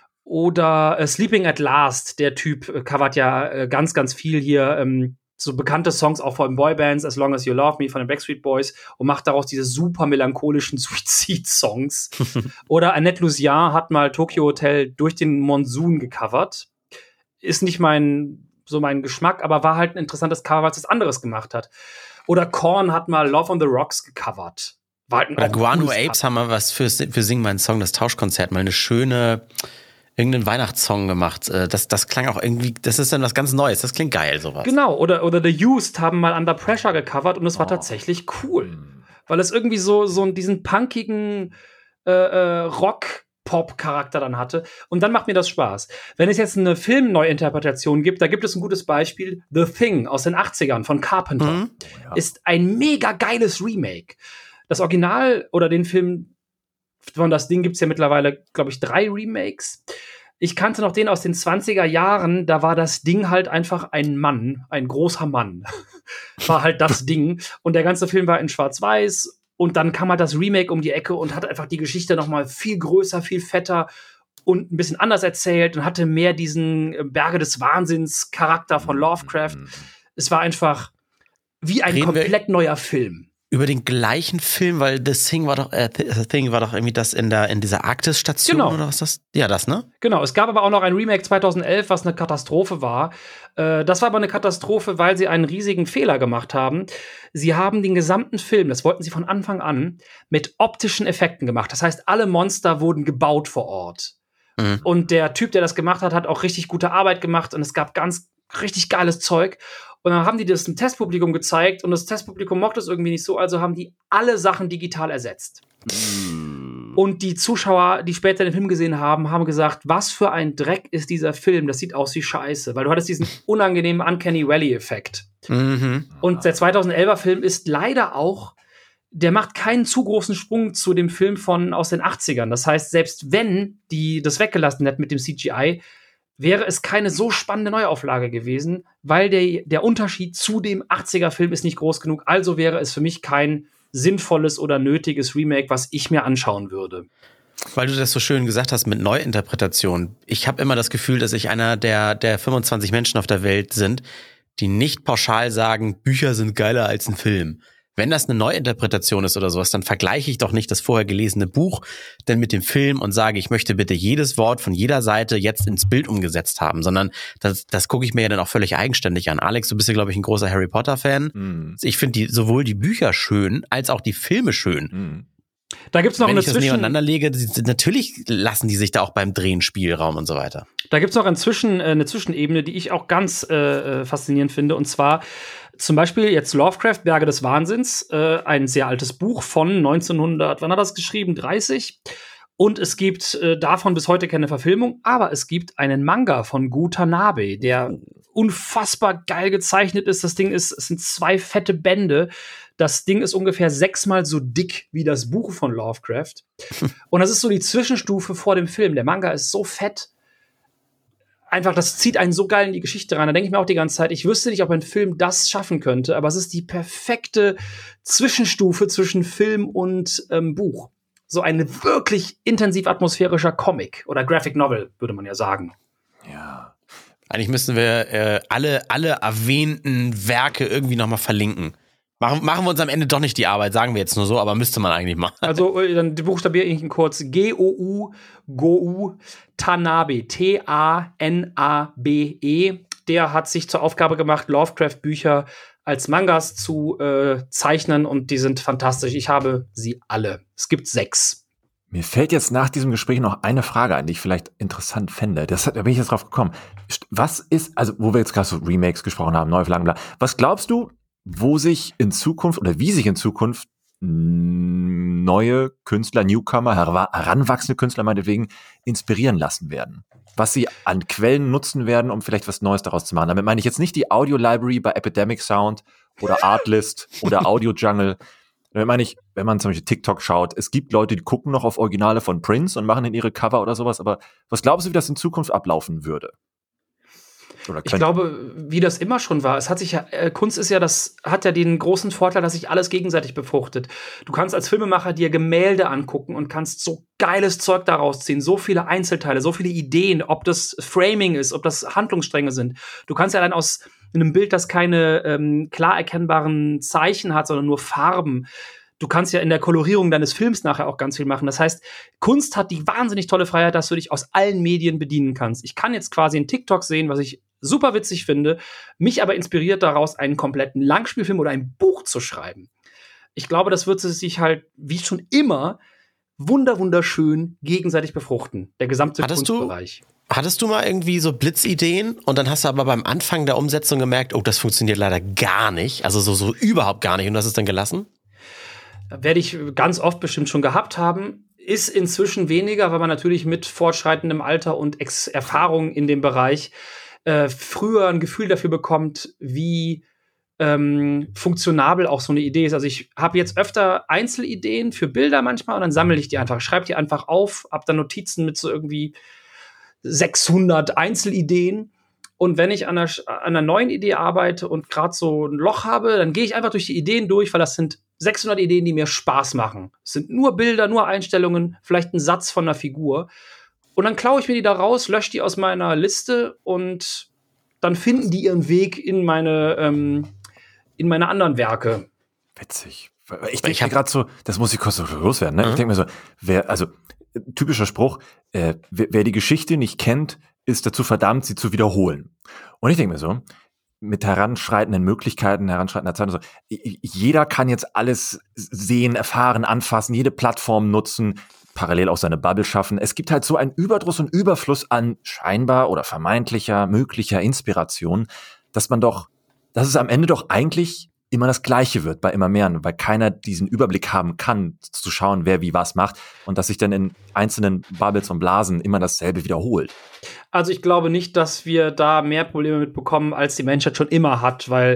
Oder äh, Sleeping at Last, der Typ äh, covert ja äh, ganz, ganz viel hier, ähm, so bekannte Songs auch von Boybands, As Long As You Love Me von den Backstreet Boys, und macht daraus diese super melancholischen Suizid-Songs. Oder Annette Lusian hat mal Tokyo Hotel durch den Monsun gecovert. Ist nicht mein, so mein Geschmack, aber war halt ein interessantes Cover, weil es was anderes gemacht hat. Oder Korn hat mal Love on the Rocks gecovert. War halt ein Oder Guano Apes Cover. Haben mal was für, für Sing meinen Song, das Tauschkonzert, mal eine schöne irgendeinen Weihnachtssong gemacht. Das, das klang auch irgendwie, das ist dann was ganz Neues. Das klingt geil, sowas. Genau, oder, oder The Used haben mal Under Pressure gecovert und es war oh. tatsächlich cool. Weil es irgendwie so, so diesen punkigen äh, äh, Rock-Pop-Charakter dann hatte. Und dann macht mir das Spaß. Wenn es jetzt eine Filmneuinterpretation gibt, da gibt es ein gutes Beispiel. The Thing aus den achtzigern von Carpenter. Mhm. Ja. Ist ein mega geiles Remake. Das Original oder den Film von das Ding gibt's ja mittlerweile, glaube ich, drei Remakes. Ich kannte noch den aus den zwanziger Jahren, da war das Ding halt einfach ein Mann, ein großer Mann. War halt das Ding. Und der ganze Film war in Schwarz-Weiß. Und dann kam halt das Remake um die Ecke und hat einfach die Geschichte noch mal viel größer, viel fetter und ein bisschen anders erzählt und hatte mehr diesen Berge des Wahnsinns Charakter von Lovecraft. Es war einfach wie ein Reden komplett neuer Film. Über den gleichen Film, weil The Thing war doch, äh, The Thing war doch irgendwie das in der in dieser Arktis-Station genau. oder was das? Ja, das, ne? Genau, es gab aber auch noch ein Remake zweitausendelf, was eine Katastrophe war. Äh, das war aber eine Katastrophe, weil sie einen riesigen Fehler gemacht haben. Sie haben den gesamten Film, das wollten sie von Anfang an, mit optischen Effekten gemacht. Das heißt, alle Monster wurden gebaut vor Ort. Mhm. Und der Typ, der das gemacht hat, hat auch richtig gute Arbeit gemacht und es gab ganz richtig geiles Zeug. Und dann haben die das dem Testpublikum gezeigt und das Testpublikum mochte es irgendwie nicht so, also haben die alle Sachen digital ersetzt. Mm. Und die Zuschauer, die später den Film gesehen haben, haben gesagt, was für ein Dreck ist dieser Film, das sieht aus wie Scheiße, weil du hattest diesen unangenehmen Uncanny Valley-Effekt. Mhm. Und der zweitausendelfer Film ist leider auch, der macht keinen zu großen Sprung zu dem Film von aus den achtzigern. Das heißt, selbst wenn die das weggelassen hätten mit dem C G I, wäre es keine so spannende Neuauflage gewesen, weil der, der Unterschied zu dem achtziger-Film ist nicht groß genug. Also wäre es für mich kein sinnvolles oder nötiges Remake, was ich mir anschauen würde. Weil du das so schön gesagt hast mit Neuinterpretation. Ich habe immer das Gefühl, dass ich einer der, der fünfundzwanzig Menschen auf der Welt sind, die nicht pauschal sagen, Bücher sind geiler als ein Film. Wenn das eine Neuinterpretation ist oder sowas, dann vergleiche ich doch nicht das vorher gelesene Buch denn mit dem Film und sage, ich möchte bitte jedes Wort von jeder Seite jetzt ins Bild umgesetzt haben, sondern das, das gucke ich mir ja dann auch völlig eigenständig an. Alex, du bist ja, glaube ich, ein großer Harry Potter-Fan. Mm. Ich finde die sowohl die Bücher schön, als auch die Filme schön. Mm. Da gibt's noch Wenn eine ich das Zwischen- nebeneinander lege, natürlich lassen die sich da auch beim Drehen Spielraum und so weiter. Da gibt's noch ein Zwischen, äh, eine Zwischenebene, die ich auch ganz äh, faszinierend finde. Und zwar zum Beispiel jetzt Lovecraft, Berge des Wahnsinns, äh, ein sehr altes Buch von neunzehnhundert, wann hat er das geschrieben? dreißig. Und es gibt äh, davon bis heute keine Verfilmung, aber es gibt einen Manga von Gu Tanabe, der unfassbar geil gezeichnet ist. Das Ding ist, es sind zwei fette Bände. Das Ding ist ungefähr sechsmal so dick wie das Buch von Lovecraft. Und das ist so die Zwischenstufe vor dem Film. Der Manga ist so fett. Einfach, das zieht einen so geil in die Geschichte rein. Da denke ich mir auch die ganze Zeit, ich wüsste nicht, ob ein Film das schaffen könnte, aber es ist die perfekte Zwischenstufe zwischen Film und ähm, Buch. So ein wirklich intensiv atmosphärischer Comic oder Graphic Novel, würde man ja sagen. Ja. Eigentlich müssen wir äh, alle, alle erwähnten Werke irgendwie nochmal verlinken. Machen, machen wir uns am Ende doch nicht die Arbeit, sagen wir jetzt nur so, aber müsste man eigentlich machen. Also, dann buchstabiere ich ihn kurz. G O U Gou Tanabe. T A N A B E. Der hat sich zur Aufgabe gemacht, Lovecraft-Bücher als Mangas zu äh, zeichnen und die sind fantastisch. Ich habe sie alle. Es gibt sechs. Mir fällt jetzt nach diesem Gespräch noch eine Frage ein, die ich vielleicht interessant fände. Das, da bin ich jetzt drauf gekommen. Was ist, also wo wir jetzt gerade so Remakes gesprochen haben, Neuauflagen, bla. Was glaubst du, wo sich in Zukunft oder wie sich in Zukunft neue Künstler, Newcomer, heranwachsende Künstler meinetwegen inspirieren lassen werden? Was sie an Quellen nutzen werden, um vielleicht was Neues daraus zu machen. Damit meine ich jetzt nicht die Audio-Library bei Epidemic Sound oder Artlist oder Audio Jungle, Da meine ich, wenn man zum Beispiel TikTok schaut, es gibt Leute, die gucken noch auf Originale von Prince und machen in ihre Cover oder sowas, aber was glaubst du, wie das in Zukunft ablaufen würde? Ich glaube, wie das immer schon war. Es hat sich ja, äh, Kunst ist ja das, hat ja den großen Vorteil, dass sich alles gegenseitig befruchtet. Du kannst als Filmemacher dir Gemälde angucken und kannst so geiles Zeug daraus ziehen. So viele Einzelteile, so viele Ideen, ob das Framing ist, ob das Handlungsstränge sind. Du kannst ja dann aus einem Bild, das keine ähm, klar erkennbaren Zeichen hat, sondern nur Farben. Du kannst ja in der Kolorierung deines Films nachher auch ganz viel machen. Das heißt, Kunst hat die wahnsinnig tolle Freiheit, dass du dich aus allen Medien bedienen kannst. Ich kann jetzt quasi in TikTok sehen, was ich super witzig finde, mich aber inspiriert daraus, einen kompletten Langspielfilm oder ein Buch zu schreiben. Ich glaube, das wird sich halt, wie schon immer, wunder wunderschön gegenseitig befruchten. Der gesamte Hattest Kunstbereich. Du, hattest du mal irgendwie so Blitzideen und dann hast du aber beim Anfang der Umsetzung gemerkt, oh, das funktioniert leider gar nicht, also so, so überhaupt gar nicht und du hast es dann gelassen? Werde ich ganz oft bestimmt schon gehabt haben. Ist inzwischen weniger, weil man natürlich mit fortschreitendem Alter und Ex- Erfahrung in dem Bereich äh, früher ein Gefühl dafür bekommt, wie ähm, funktionabel auch so eine Idee ist. Also ich habe jetzt öfter Einzelideen für Bilder manchmal und dann sammle ich die einfach, schreibe die einfach auf, hab dann Notizen mit so irgendwie sechshundert Einzelideen. Und wenn ich an einer, an einer neuen Idee arbeite und gerade so ein Loch habe, dann gehe ich einfach durch die Ideen durch, weil das sind sechshundert Ideen, die mir Spaß machen. Es sind nur Bilder, nur Einstellungen, vielleicht ein Satz von einer Figur. Und dann klaue ich mir die da raus, lösche die aus meiner Liste und dann finden die ihren Weg in meine, ähm, in meine anderen Werke. Witzig. Ich denke gerade so, das muss ich kurz so loswerden. Ne? Mhm. Ich denke mir so, wer, also typischer Spruch, äh, wer, wer die Geschichte nicht kennt, ist dazu verdammt, sie zu wiederholen. Und ich denke mir so, mit heranschreitenden Möglichkeiten, heranschreitender Zeit, so, jeder kann jetzt alles sehen, erfahren, anfassen, jede Plattform nutzen, parallel auch seine Bubble schaffen. Es gibt halt so einen Überdruss und Überfluss an scheinbar oder vermeintlicher, möglicher Inspiration, dass man doch, dass es am Ende doch eigentlich immer das Gleiche wird bei immer mehr, weil keiner diesen Überblick haben kann, zu schauen, wer wie was macht und dass sich dann in einzelnen Bubbles und Blasen immer dasselbe wiederholt. Also ich glaube nicht, dass wir da mehr Probleme mitbekommen, als die Menschheit schon immer hat, weil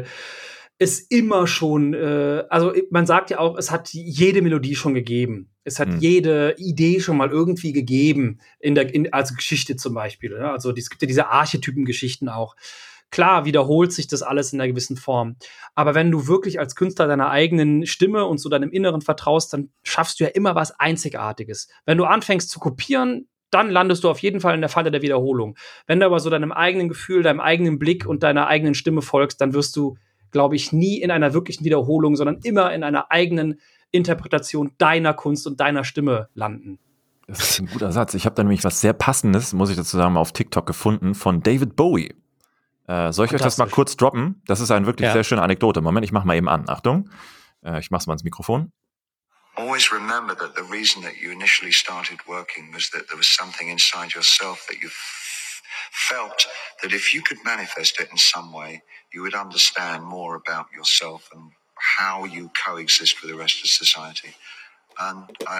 es immer schon, äh, also man sagt ja auch, es hat jede Melodie schon gegeben. Es hat hm. jede Idee schon mal irgendwie gegeben, in der, in, als Geschichte zum Beispiel. Ja? Also es gibt ja diese Archetypen-Geschichten auch. Klar wiederholt sich das alles in einer gewissen Form. Aber wenn du wirklich als Künstler deiner eigenen Stimme und so deinem Inneren vertraust, dann schaffst du ja immer was Einzigartiges. Wenn du anfängst zu kopieren, dann landest du auf jeden Fall in der Falle der Wiederholung. Wenn du aber so deinem eigenen Gefühl, deinem eigenen Blick und deiner eigenen Stimme folgst, dann wirst du, glaube ich, nie in einer wirklichen Wiederholung, sondern immer in einer eigenen Interpretation deiner Kunst und deiner Stimme landen. Das ist ein guter Satz. Ich habe da nämlich was sehr Passendes, muss ich dazu sagen, auf TikTok gefunden, von David Bowie. Äh, soll ich euch das mal kurz droppen? Das ist eine wirklich ja. sehr schöne Anekdote. Moment, ich mach mal eben an. Achtung. Äh, ich mach's mal ins Mikrofon. Always remember that the reason that you initially started working was that there was something inside yourself that you f- felt that if you could manifest it in some way, you would understand more about yourself and how you coexist with the rest of society. And I,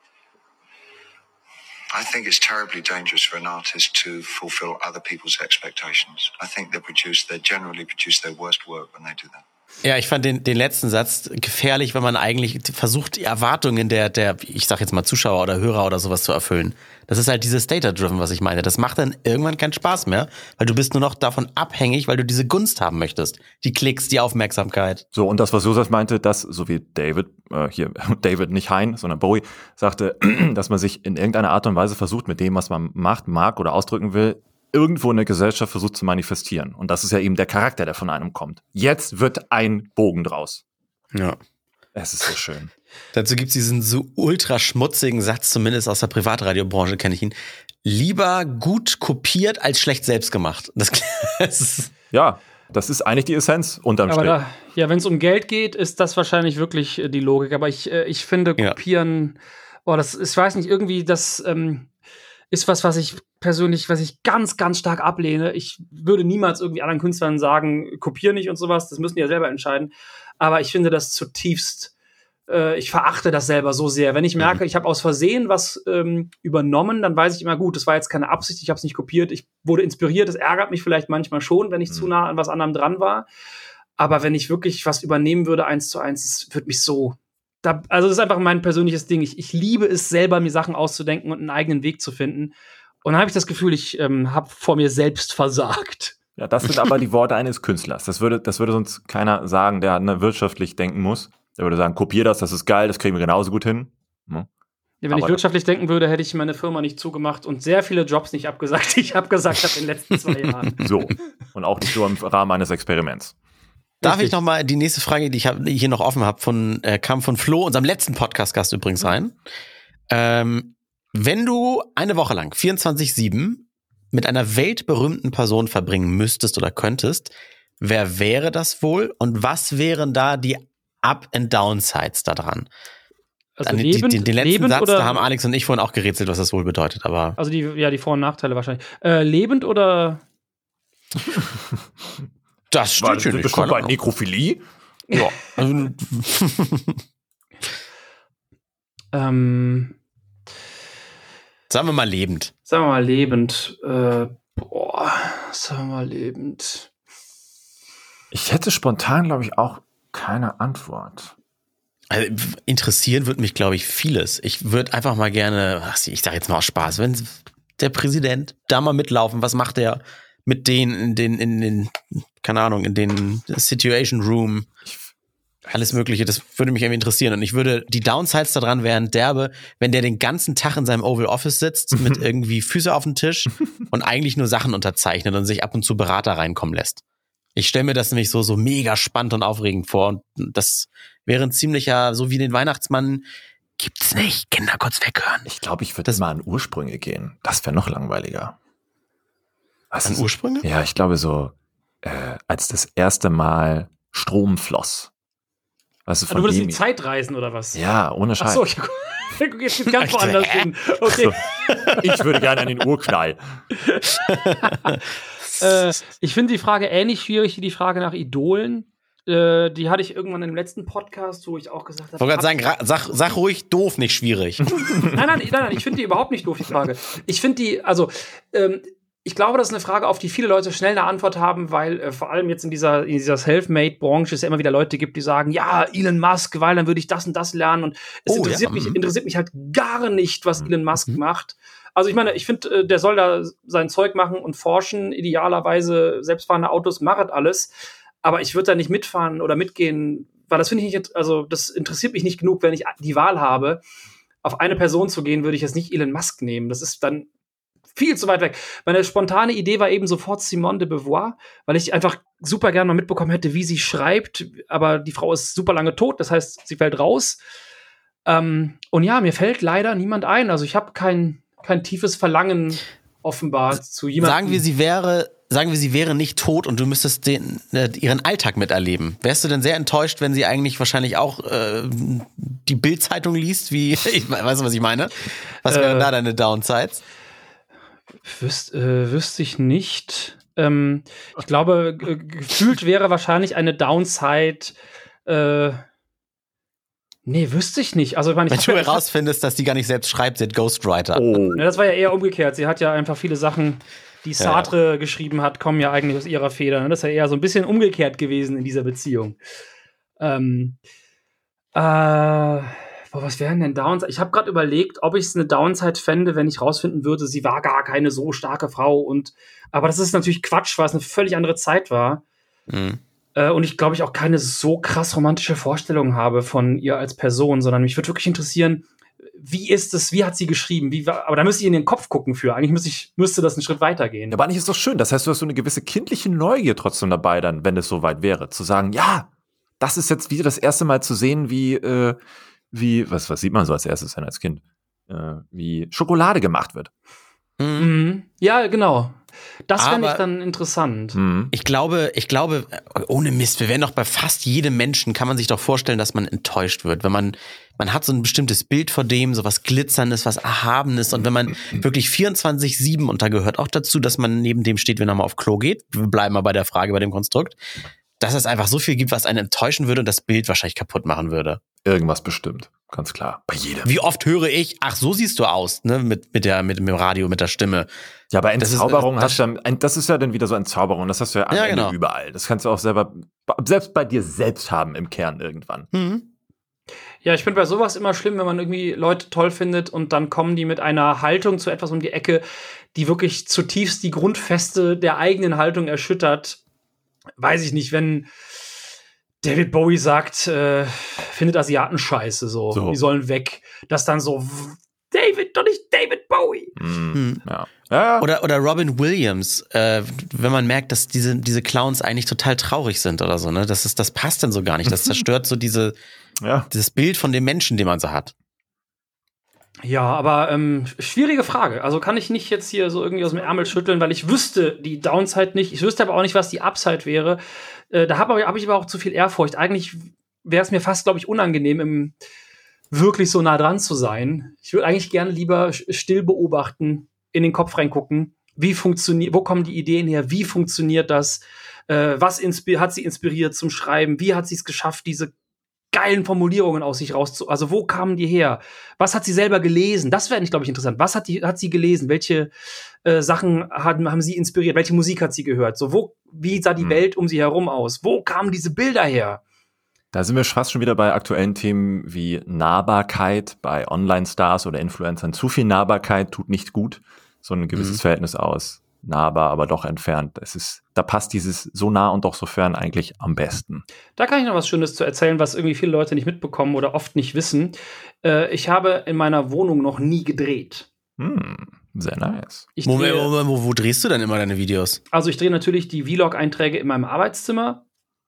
I think it's terribly dangerous for an artist to fulfill other people's expectations. I think they produce, they generally produce their worst work when they do that. Ja, ich fand den, den letzten Satz gefährlich, wenn man eigentlich versucht, die Erwartungen der, der, ich sag jetzt mal Zuschauer oder Hörer oder sowas zu erfüllen. Das ist halt dieses Data-Driven, was ich meine. Das macht dann irgendwann keinen Spaß mehr, weil du bist nur noch davon abhängig, weil du diese Gunst haben möchtest. Die Klicks, die Aufmerksamkeit. So, und das, was Josef meinte, dass, so wie David, äh, hier, David, nicht Hein, sondern Bowie, sagte, dass man sich in irgendeiner Art und Weise versucht, mit dem, was man macht, mag oder ausdrücken will, irgendwo in der Gesellschaft versucht zu manifestieren. Und das ist ja eben der Charakter, der von einem kommt. Jetzt wird ein Bogen draus. Ja. Es ist so schön. Dazu gibt's diesen so ultra schmutzigen Satz, zumindest aus der Privatradiobranche kenne ich ihn. Lieber gut kopiert als schlecht selbst gemacht. Das, das ist ja, das ist eigentlich die Essenz unterm Strich. Aber da, ja, wenn es um Geld geht, ist das wahrscheinlich wirklich äh, die Logik. Aber ich, äh, ich finde, kopieren, ja. oh, das, ich weiß nicht, irgendwie das ähm, ist was, was ich persönlich, was ich ganz, ganz stark ablehne. Ich würde niemals irgendwie anderen Künstlern sagen, kopier nicht und sowas. Das müssen die ja selber entscheiden. Aber ich finde das zutiefst, äh, ich verachte das selber so sehr. Wenn ich merke, ich habe aus Versehen was ähm, übernommen, dann weiß ich immer, gut, das war jetzt keine Absicht, ich habe es nicht kopiert, ich wurde inspiriert, das ärgert mich vielleicht manchmal schon, wenn ich mhm. zu nah an was anderem dran war. Aber wenn ich wirklich was übernehmen würde, eins zu eins, das würde mich so, da, also das ist einfach mein persönliches Ding. Ich, ich liebe es selber, mir Sachen auszudenken und einen eigenen Weg zu finden. Und dann habe ich das Gefühl, ich ähm, habe vor mir selbst versagt. Ja, das sind aber die Worte eines Künstlers. Das würde, das würde sonst keiner sagen, der ne, wirtschaftlich denken muss. Der würde sagen, kopier das, das ist geil, das kriegen wir genauso gut hin. Hm? Ja, wenn aber ich wirtschaftlich denken würde, hätte ich meine Firma nicht zugemacht und sehr viele Jobs nicht abgesagt, die ich abgesagt habe in den letzten zwei Jahren. So. Und auch nicht nur im Rahmen eines Experiments. Darf Richtig. ich noch mal die nächste Frage, die ich, hab, die ich hier noch offen habe, von äh, kam von Flo, unserem letzten Podcast-Gast übrigens rein. Ähm, wenn du eine Woche lang vierundzwanzig sieben mit einer weltberühmten Person verbringen müsstest oder könntest, wer wäre das wohl und was wären da die Up- and Downsides da dran? Also An- lebend, die, den, den letzten lebend Satz, oder, da haben Alex und ich vorhin auch gerätselt, was das wohl bedeutet, aber also die, ja, die Vor- und Nachteile wahrscheinlich. Äh, lebend oder das steht hier nicht. schon bei Nekrophilie? Ja. Also, ähm, sagen wir mal lebend. sagen wir mal lebend. Äh, boah, sagen wir mal lebend. Ich hätte spontan, glaube ich, auch keine Antwort. Also, interessieren würde mich, glaube ich, vieles. Ich würde einfach mal gerne, ach, ich sage jetzt mal aus Spaß, wenn der Präsident da mal mitlaufen, was macht er mit denen in den, in den, keine Ahnung, in den Situation Room, alles Mögliche, das würde mich irgendwie interessieren. Und ich würde, die Downsides daran wären derbe, wenn der den ganzen Tag in seinem Oval Office sitzt, mit irgendwie Füße auf dem Tisch und eigentlich nur Sachen unterzeichnet und sich ab und zu Berater reinkommen lässt. Ich stelle mir das nämlich so, so mega spannend und aufregend vor. Und das wäre ein ziemlicher, so wie den Weihnachtsmann, gibt's nicht, Kinder kurz weghören. Ich glaube, ich würde mal an Ursprünge gehen. Das wäre noch langweiliger. Was An ist- Ursprünge? Ja, ich glaube so, äh, als das erste Mal Strom floss. Weißt du, Ah, von du würdest in dem- die Zeit reisen oder was? Ja, ohne Scheiß. Ach so, ich guck jetzt geht's ganz woanders hin. Okay. Ich würde gerne an den Urknall. Äh, ich finde die Frage ähnlich schwierig wie die Frage nach Idolen. Äh, die hatte ich irgendwann im letzten Podcast, wo ich auch gesagt habe. Ich wollte gerade sagen, ra- sag, sag ruhig doof, nicht schwierig. Nein, nein, nein, nein, ich finde die überhaupt nicht doof, die Frage. Ich finde die, also, ähm, ich glaube, das ist eine Frage, auf die viele Leute schnell eine Antwort haben, weil äh, vor allem jetzt in dieser, in dieser Selfmade-Branche es ja immer wieder Leute gibt, die sagen, ja, Elon Musk, weil dann würde ich das und das lernen. Und es Oh, interessiert, ja, mich, mhm. interessiert mich halt gar nicht, was Elon Musk macht. Also ich meine, ich finde, äh, der soll da sein Zeug machen und forschen, idealerweise selbstfahrende Autos, macht alles. Aber ich würde da nicht mitfahren oder mitgehen, weil das finde ich nicht, also das interessiert mich nicht genug, wenn ich die Wahl habe, auf eine Person zu gehen, würde ich jetzt nicht Elon Musk nehmen. Das ist dann viel zu weit weg. Meine spontane Idee war eben sofort Simone de Beauvoir, weil ich einfach super gerne mal mitbekommen hätte, wie sie schreibt. Aber die Frau ist super lange tot, das heißt, sie fällt raus. Ähm, und ja, mir fällt leider niemand ein. Also ich habe kein, kein tiefes Verlangen offenbar zu jemandem. Sagen wir, sie wäre, sagen wir, sie wäre nicht tot und du müsstest den, äh, ihren Alltag miterleben. Wärst du denn sehr enttäuscht, wenn sie eigentlich wahrscheinlich auch äh, die Bild-Zeitung liest? Wie, ich, weißt du, was ich meine? Was wären Äh, da deine Downsides? Wüs äh, wüsste ich nicht. Ähm, ich glaube, g- gefühlt wäre wahrscheinlich eine Downside. Äh, nee, wüsste ich nicht. Also, ich meine, ich Wenn hab du ja- ich hab- herausfindest, dass die gar nicht selbst schreibt, sie hat Ghostwriter. Oh. Ja, das war ja eher umgekehrt. Sie hat ja einfach viele Sachen, die Sartre geschrieben hat, kommen ja eigentlich aus ihrer Feder. Ne? Das ist ja eher so ein bisschen umgekehrt gewesen in dieser Beziehung. Ähm, äh, boah, was wären denn Downsides? Ich habe gerade überlegt, ob ich es eine Downside fände, wenn ich rausfinden würde, sie war gar keine so starke Frau. Und aber das ist natürlich Quatsch, weil es eine völlig andere Zeit war. Mhm. Äh, und ich glaube, ich auch keine so krass romantische Vorstellung habe von ihr als Person, sondern mich würde wirklich interessieren, wie ist es, wie hat sie geschrieben? Wie war, aber da müsste ich in den Kopf gucken für. Eigentlich müsste, ich, müsste das einen Schritt weitergehen. Ja, aber eigentlich ist doch schön. Das heißt, du hast so eine gewisse kindliche Neugier trotzdem dabei, dann, wenn es soweit wäre, zu sagen, ja, das ist jetzt wieder das erste Mal zu sehen, wie, äh, wie, was, was sieht man so als erstes denn als Kind? Äh, wie Schokolade gemacht wird. Mhm. Mhm. Ja, genau. Das fände ich Aber- dann interessant. Mhm. Ich glaube, ich glaube, ohne Mist, wir werden doch bei fast jedem Menschen, kann man sich doch vorstellen, dass man enttäuscht wird. Wenn man, man hat so ein bestimmtes Bild vor dem, so was Glitzerndes, was Erhabenes. Und wenn man wirklich vierundzwanzig sieben, und da gehört auch dazu, dass man neben dem steht, wenn er mal auf Klo geht, wir bleiben mal bei der Frage, bei dem Konstrukt, dass es einfach so viel gibt, was einen enttäuschen würde und das Bild wahrscheinlich kaputt machen würde. Irgendwas bestimmt. Ganz klar. Bei jedem. Wie oft höre ich, ach, so siehst du aus, ne, mit, mit der, mit dem Radio, mit der Stimme. Ja, bei Das ist- Entzauberung das- hast du ja, ein- das ist ja dann wieder so Entzauberung, das hast du ja am Ja, Ende genau. überall. Das kannst du auch selber, selbst bei dir selbst haben im Kern irgendwann. Mhm. Ja, ich finde bei sowas immer schlimm, wenn man irgendwie Leute toll findet und dann kommen die mit einer Haltung zu etwas um die Ecke, die wirklich zutiefst die Grundfeste der eigenen Haltung erschüttert. Weiß ich nicht, wenn David Bowie sagt, äh, findet Asiaten scheiße, so. so, die sollen weg. Das dann so, David, doch nicht David Bowie. Mhm. Ja. Ja. Oder, oder Robin Williams, äh, wenn man merkt, dass diese, diese Clowns eigentlich total traurig sind oder so, ne? Das ist, das passt dann so gar nicht. Das zerstört so diese, ja. dieses Bild von dem Menschen, den man so hat. Ja, aber ähm, schwierige Frage. Also kann ich nicht jetzt hier so irgendwie aus dem Ärmel schütteln, weil ich wüsste die Downside nicht. Ich wüsste aber auch nicht, was die Upside wäre. Äh, da habe hab ich aber auch zu viel Ehrfurcht. Eigentlich wäre es mir fast, glaube ich, unangenehm, im wirklich so nah dran zu sein. Ich würde eigentlich gerne lieber still beobachten, in den Kopf reingucken. Wie funktioniert, wo kommen die Ideen her? Wie funktioniert das? Äh, was inspi- hat sie inspiriert zum Schreiben? Wie hat sie es geschafft, diese geilen Formulierungen aus sich rauszu... Also wo kamen die her? Was hat sie selber gelesen? Das wäre nicht, glaube ich, interessant. Was hat, die, hat sie gelesen? Welche äh, Sachen haben, haben sie inspiriert? Welche Musik hat sie gehört? So, wo, wie sah die hm. Welt um sie herum aus? Wo kamen diese Bilder her? Da sind wir fast schon wieder bei aktuellen Themen wie Nahbarkeit bei Online-Stars oder Influencern. Zu viel Nahbarkeit tut nicht gut. So ein gewisses mhm. Verhältnis aus nahbar, aber doch entfernt. Es ist, da passt dieses so nah und doch so fern eigentlich am besten. Da kann ich noch was Schönes zu erzählen, was irgendwie viele Leute nicht mitbekommen oder oft nicht wissen. Äh, ich habe in meiner Wohnung noch nie gedreht. Hm, sehr nice. Ich Moment, drehe, Moment, wo, wo drehst du denn immer deine Videos? Also ich drehe natürlich die Vlog-Einträge in meinem Arbeitszimmer.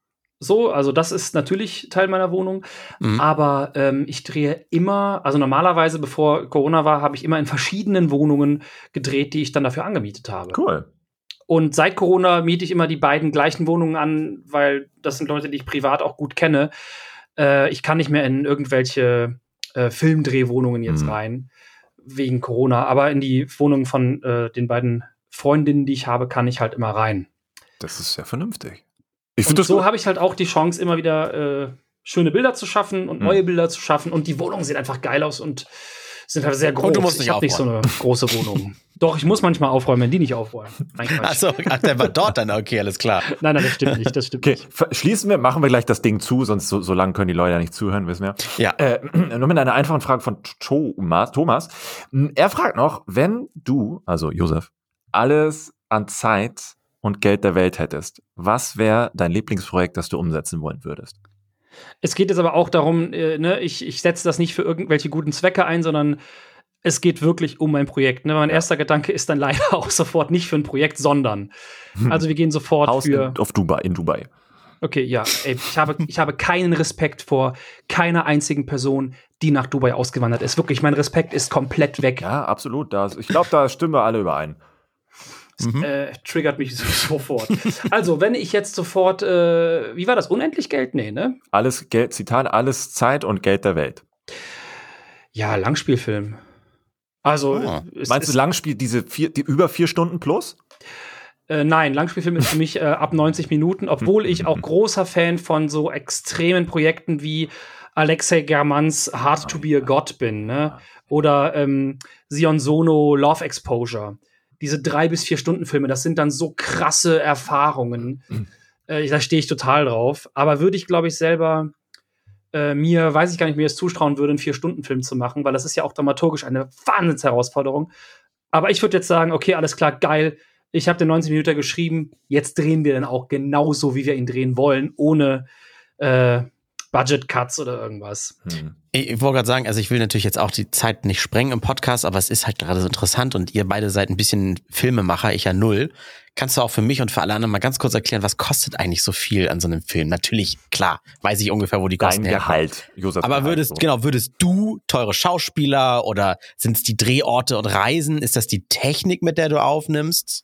So, also das ist natürlich Teil meiner Wohnung. Mhm. Aber ähm, ich drehe immer, also normalerweise, bevor Corona war, habe ich immer in verschiedenen Wohnungen gedreht, die ich dann dafür angemietet habe. Cool. Und seit Corona miete ich immer die beiden gleichen Wohnungen an, weil das sind Leute, die ich privat auch gut kenne. Äh, ich kann nicht mehr in irgendwelche äh, Filmdrehwohnungen jetzt mhm. rein, wegen Corona. Aber in die Wohnungen von äh, den beiden Freundinnen, die ich habe, kann ich halt immer rein. Das ist sehr vernünftig. Ich und so habe ich halt auch die Chance, immer wieder äh, schöne Bilder zu schaffen und mhm. neue Bilder zu schaffen. Und die Wohnungen sehen einfach geil aus und sind halt sehr groß. Und du musst nicht ich habe nicht so eine große Wohnung. Doch, ich muss manchmal aufräumen, wenn die nicht aufräumen. Achso, ach, der war dort dann, okay, alles klar. Nein, nein, das stimmt nicht, das stimmt okay, nicht. Schließen wir, machen wir gleich das Ding zu, sonst so, so lange können die Leute ja nicht zuhören, wissen wir. Ja. Äh, nur mit einer einfachen Frage von Thomas. Thomas. Er fragt noch, wenn du, also Josef, alles an Zeit und Geld der Welt hättest, was wäre dein Lieblingsprojekt, das du umsetzen wollen würdest? Es geht jetzt aber auch darum, äh, ne, ich, ich setze das nicht für irgendwelche guten Zwecke ein, sondern es geht wirklich um ein Projekt. Ne? Mein ja. erster Gedanke ist dann leider auch sofort nicht für ein Projekt, sondern also wir gehen sofort Haus für in, auf Dubai, in Dubai. Okay, ja. Ey, ich habe ich habe keinen Respekt vor keiner einzigen Person, die nach Dubai ausgewandert ist. Wirklich, mein Respekt ist komplett weg. Ja, absolut. Das, ich glaube, da stimmen wir alle überein. Mhm. Äh, triggert mich sofort. Also, wenn ich jetzt sofort, äh, wie war das, unendlich Geld? Nee, ne? Alles Geld, Zitat, alles Zeit und Geld der Welt. Ja, Langspielfilm. Also, oh. Meinst du Langspiel, diese vier, die über vier Stunden plus? Äh, nein, Langspielfilm ist für mich äh, ab neunzig Minuten, obwohl ich auch großer Fan von so extremen Projekten wie Alexei Germans Hard to be a God bin, ne? Oder ähm, Sion Sono Love Exposure. Diese drei bis vier Stunden Filme, das sind dann so krasse Erfahrungen. Äh, da stehe ich total drauf. Aber würde ich, glaube ich, selber äh, mir, weiß ich gar nicht, mir es zutrauen würde, einen vier Stunden Film zu machen, weil das ist ja auch dramaturgisch eine Wahnsinnsherausforderung. Aber ich würde jetzt sagen, okay, alles klar, geil. Ich habe den neunzig Minuten geschrieben. Jetzt drehen wir dann auch genauso, wie wir ihn drehen wollen, ohne äh, Budget-Cuts oder irgendwas. Hm. Ich, ich wollte gerade sagen, also ich will natürlich jetzt auch die Zeit nicht sprengen im Podcast, aber es ist halt gerade so interessant und ihr beide seid ein bisschen Filmemacher, ich ja null. Kannst du auch für mich und für alle anderen mal ganz kurz erklären, was kostet eigentlich so viel an so einem Film? Natürlich, klar, weiß ich ungefähr, wo die Kosten herkommen. Gehalt, Josef aber Gehalt, würdest, so. genau, würdest du teure Schauspieler oder sind es die Drehorte und Reisen? Ist das die Technik, mit der du aufnimmst?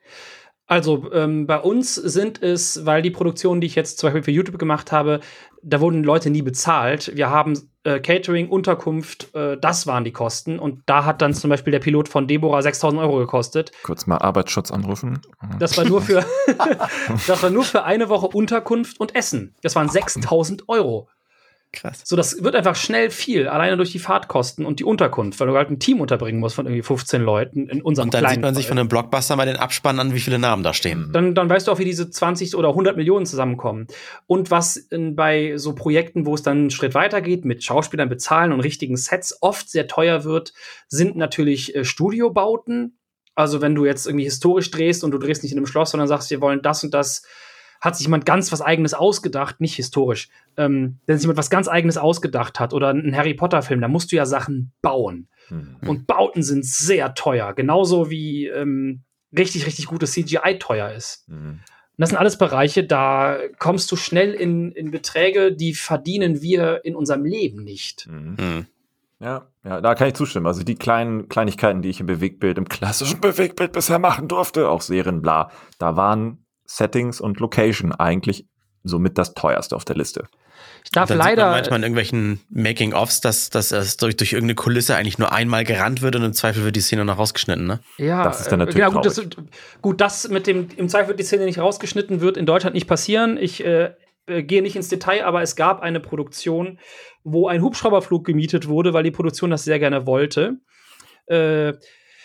Also ähm, bei uns sind es, weil die Produktionen, die ich jetzt zum Beispiel für YouTube gemacht habe, da wurden Leute nie bezahlt. Wir haben äh, Catering, Unterkunft, äh, das waren die Kosten. Und da hat dann zum Beispiel der Pilot von Deborah sechstausend Euro gekostet. Kurz mal Arbeitsschutz anrufen. Das war nur für, das war nur für eine Woche Unterkunft und Essen. Das waren sechstausend Euro. Krass. So, das wird einfach schnell viel, alleine durch die Fahrtkosten und die Unterkunft, weil du halt ein Team unterbringen musst von irgendwie fünfzehn Leuten in unserem Und dann kleinen sieht man sich Fall. von einem Blockbuster mal den Abspann an, wie viele Namen da stehen. Dann, dann weißt du auch, wie diese zwanzig oder hundert Millionen zusammenkommen. Und was in, bei so Projekten, wo es dann einen Schritt weitergeht, mit Schauspielern bezahlen und richtigen Sets oft sehr teuer wird, sind natürlich äh, Studiobauten. Also wenn du jetzt irgendwie historisch drehst und du drehst nicht in einem Schloss, sondern sagst, wir wollen das und das, hat sich jemand ganz was Eigenes ausgedacht, nicht historisch, ähm, wenn sich jemand was ganz Eigenes ausgedacht hat oder ein Harry Potter-Film, da musst du ja Sachen bauen. Mhm. Und Bauten sind sehr teuer, genauso wie ähm, richtig, richtig gutes C G I teuer ist. Mhm. Und das sind alles Bereiche, da kommst du schnell in, in Beträge, die verdienen wir in unserem Leben nicht. Mhm. Mhm. Ja, ja, da kann ich zustimmen. Also die kleinen Kleinigkeiten, die ich im Bewegtbild, im klassischen Bewegtbild bisher machen durfte, auch Serien, bla, da waren Settings und Location eigentlich somit das teuerste auf der Liste. Ich darf Dann sieht leider man manchmal in irgendwelchen Making-ofs, dass, dass es durch, durch irgendeine Kulisse eigentlich nur einmal gerannt wird und im Zweifel wird die Szene noch rausgeschnitten, ne? Ja, Das ist dann natürlich äh, ja, gut, das, traurig. gut, das mit dem, im Zweifel wird die Szene nicht rausgeschnitten, wird in Deutschland nicht passieren. Ich äh, äh, gehe nicht ins Detail, aber es gab eine Produktion, wo ein Hubschrauberflug gemietet wurde, weil die Produktion das sehr gerne wollte. Äh,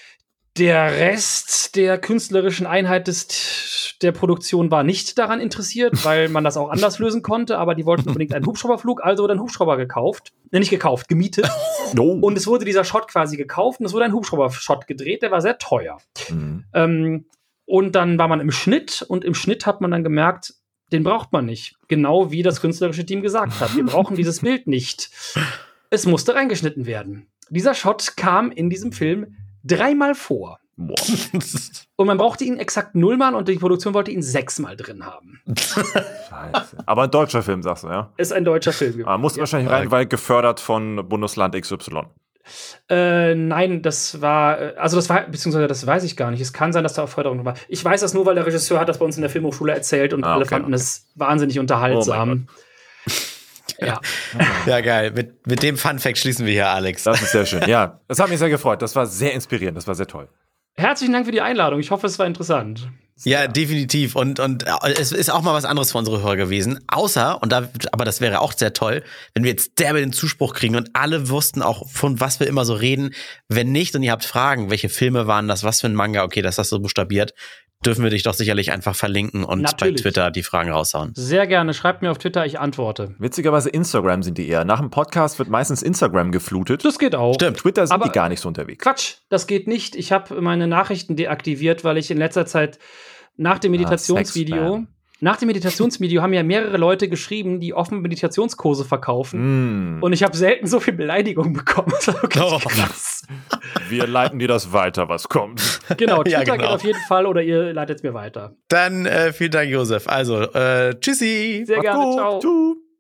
der Rest der künstlerischen Einheit des, der Produktion war nicht daran interessiert, weil man das auch anders lösen konnte, aber die wollten unbedingt einen Hubschrauberflug, also wurde ein Hubschrauber gekauft. Ne, nicht gekauft, gemietet. No. Und es wurde dieser Shot quasi gekauft und es wurde ein Hubschrauber-Shot gedreht, der war sehr teuer. Mhm. Ähm, und dann war man im Schnitt und im Schnitt hat man dann gemerkt, den braucht man nicht. Genau wie das künstlerische Team gesagt hat. Wir brauchen dieses Bild nicht. Es musste reingeschnitten werden. Dieser Shot kam in diesem Film dreimal vor. Boah. Und man brauchte ihn exakt nullmal und die Produktion wollte ihn sechsmal drin haben. Scheiße. Aber ein deutscher Film, sagst du, ja? Ist ein deutscher Film. Ah, musste wahrscheinlich rein, weil gefördert von Bundesland X Y. Äh, nein, das war, äh, also das war, beziehungsweise das weiß ich gar nicht. Es kann sein, dass da auch Förderung war. Ich weiß das nur, weil der Regisseur hat das bei uns in der Filmhochschule erzählt und Ah, alle okay, fanden okay. es wahnsinnig unterhaltsam. Ja. Ja, geil. Mit, mit dem Fun-Fact schließen wir hier, Alex. Das ist sehr schön. Ja, das hat mich sehr gefreut. Das war sehr inspirierend. Das war sehr toll. Herzlichen Dank für die Einladung. Ich hoffe, es war interessant. Ja, definitiv. Und, und äh, es ist auch mal was anderes für unsere Hörer gewesen. Außer, und da, aber das wäre auch sehr toll, wenn wir jetzt derbe den Zuspruch kriegen und alle wussten auch, von was wir immer so reden. Wenn nicht und ihr habt Fragen, welche Filme waren das, was für ein Manga, okay, das hast du buchstabiert, dürfen wir dich doch sicherlich einfach verlinken und Natürlich. bei Twitter die Fragen raushauen. Sehr gerne. Schreibt mir auf Twitter, ich antworte. Witzigerweise Instagram sind die eher. Nach dem Podcast wird meistens Instagram geflutet. Das geht auch. Stimmt. Twitter sind Aber- die gar nicht so unterwegs. Quatsch, das geht nicht. Ich habe meine Nachrichten deaktiviert, weil ich in letzter Zeit nach dem Meditationsvideo, Sexspam. nach dem Meditationsvideo haben ja mehrere Leute geschrieben, die offen Meditationskurse verkaufen. Mm, Und ich habe selten so viel Beleidigung bekommen. Das war wirklich Oh. krass. wir leiten dir das weiter, was kommt. Genau, Twitter Ja, genau. geht auf jeden Fall oder ihr leitet es mir weiter. Dann äh, vielen Dank, Josef. Also, äh, tschüssi. Sehr Macht's gerne, gut. ciao. Tschüss.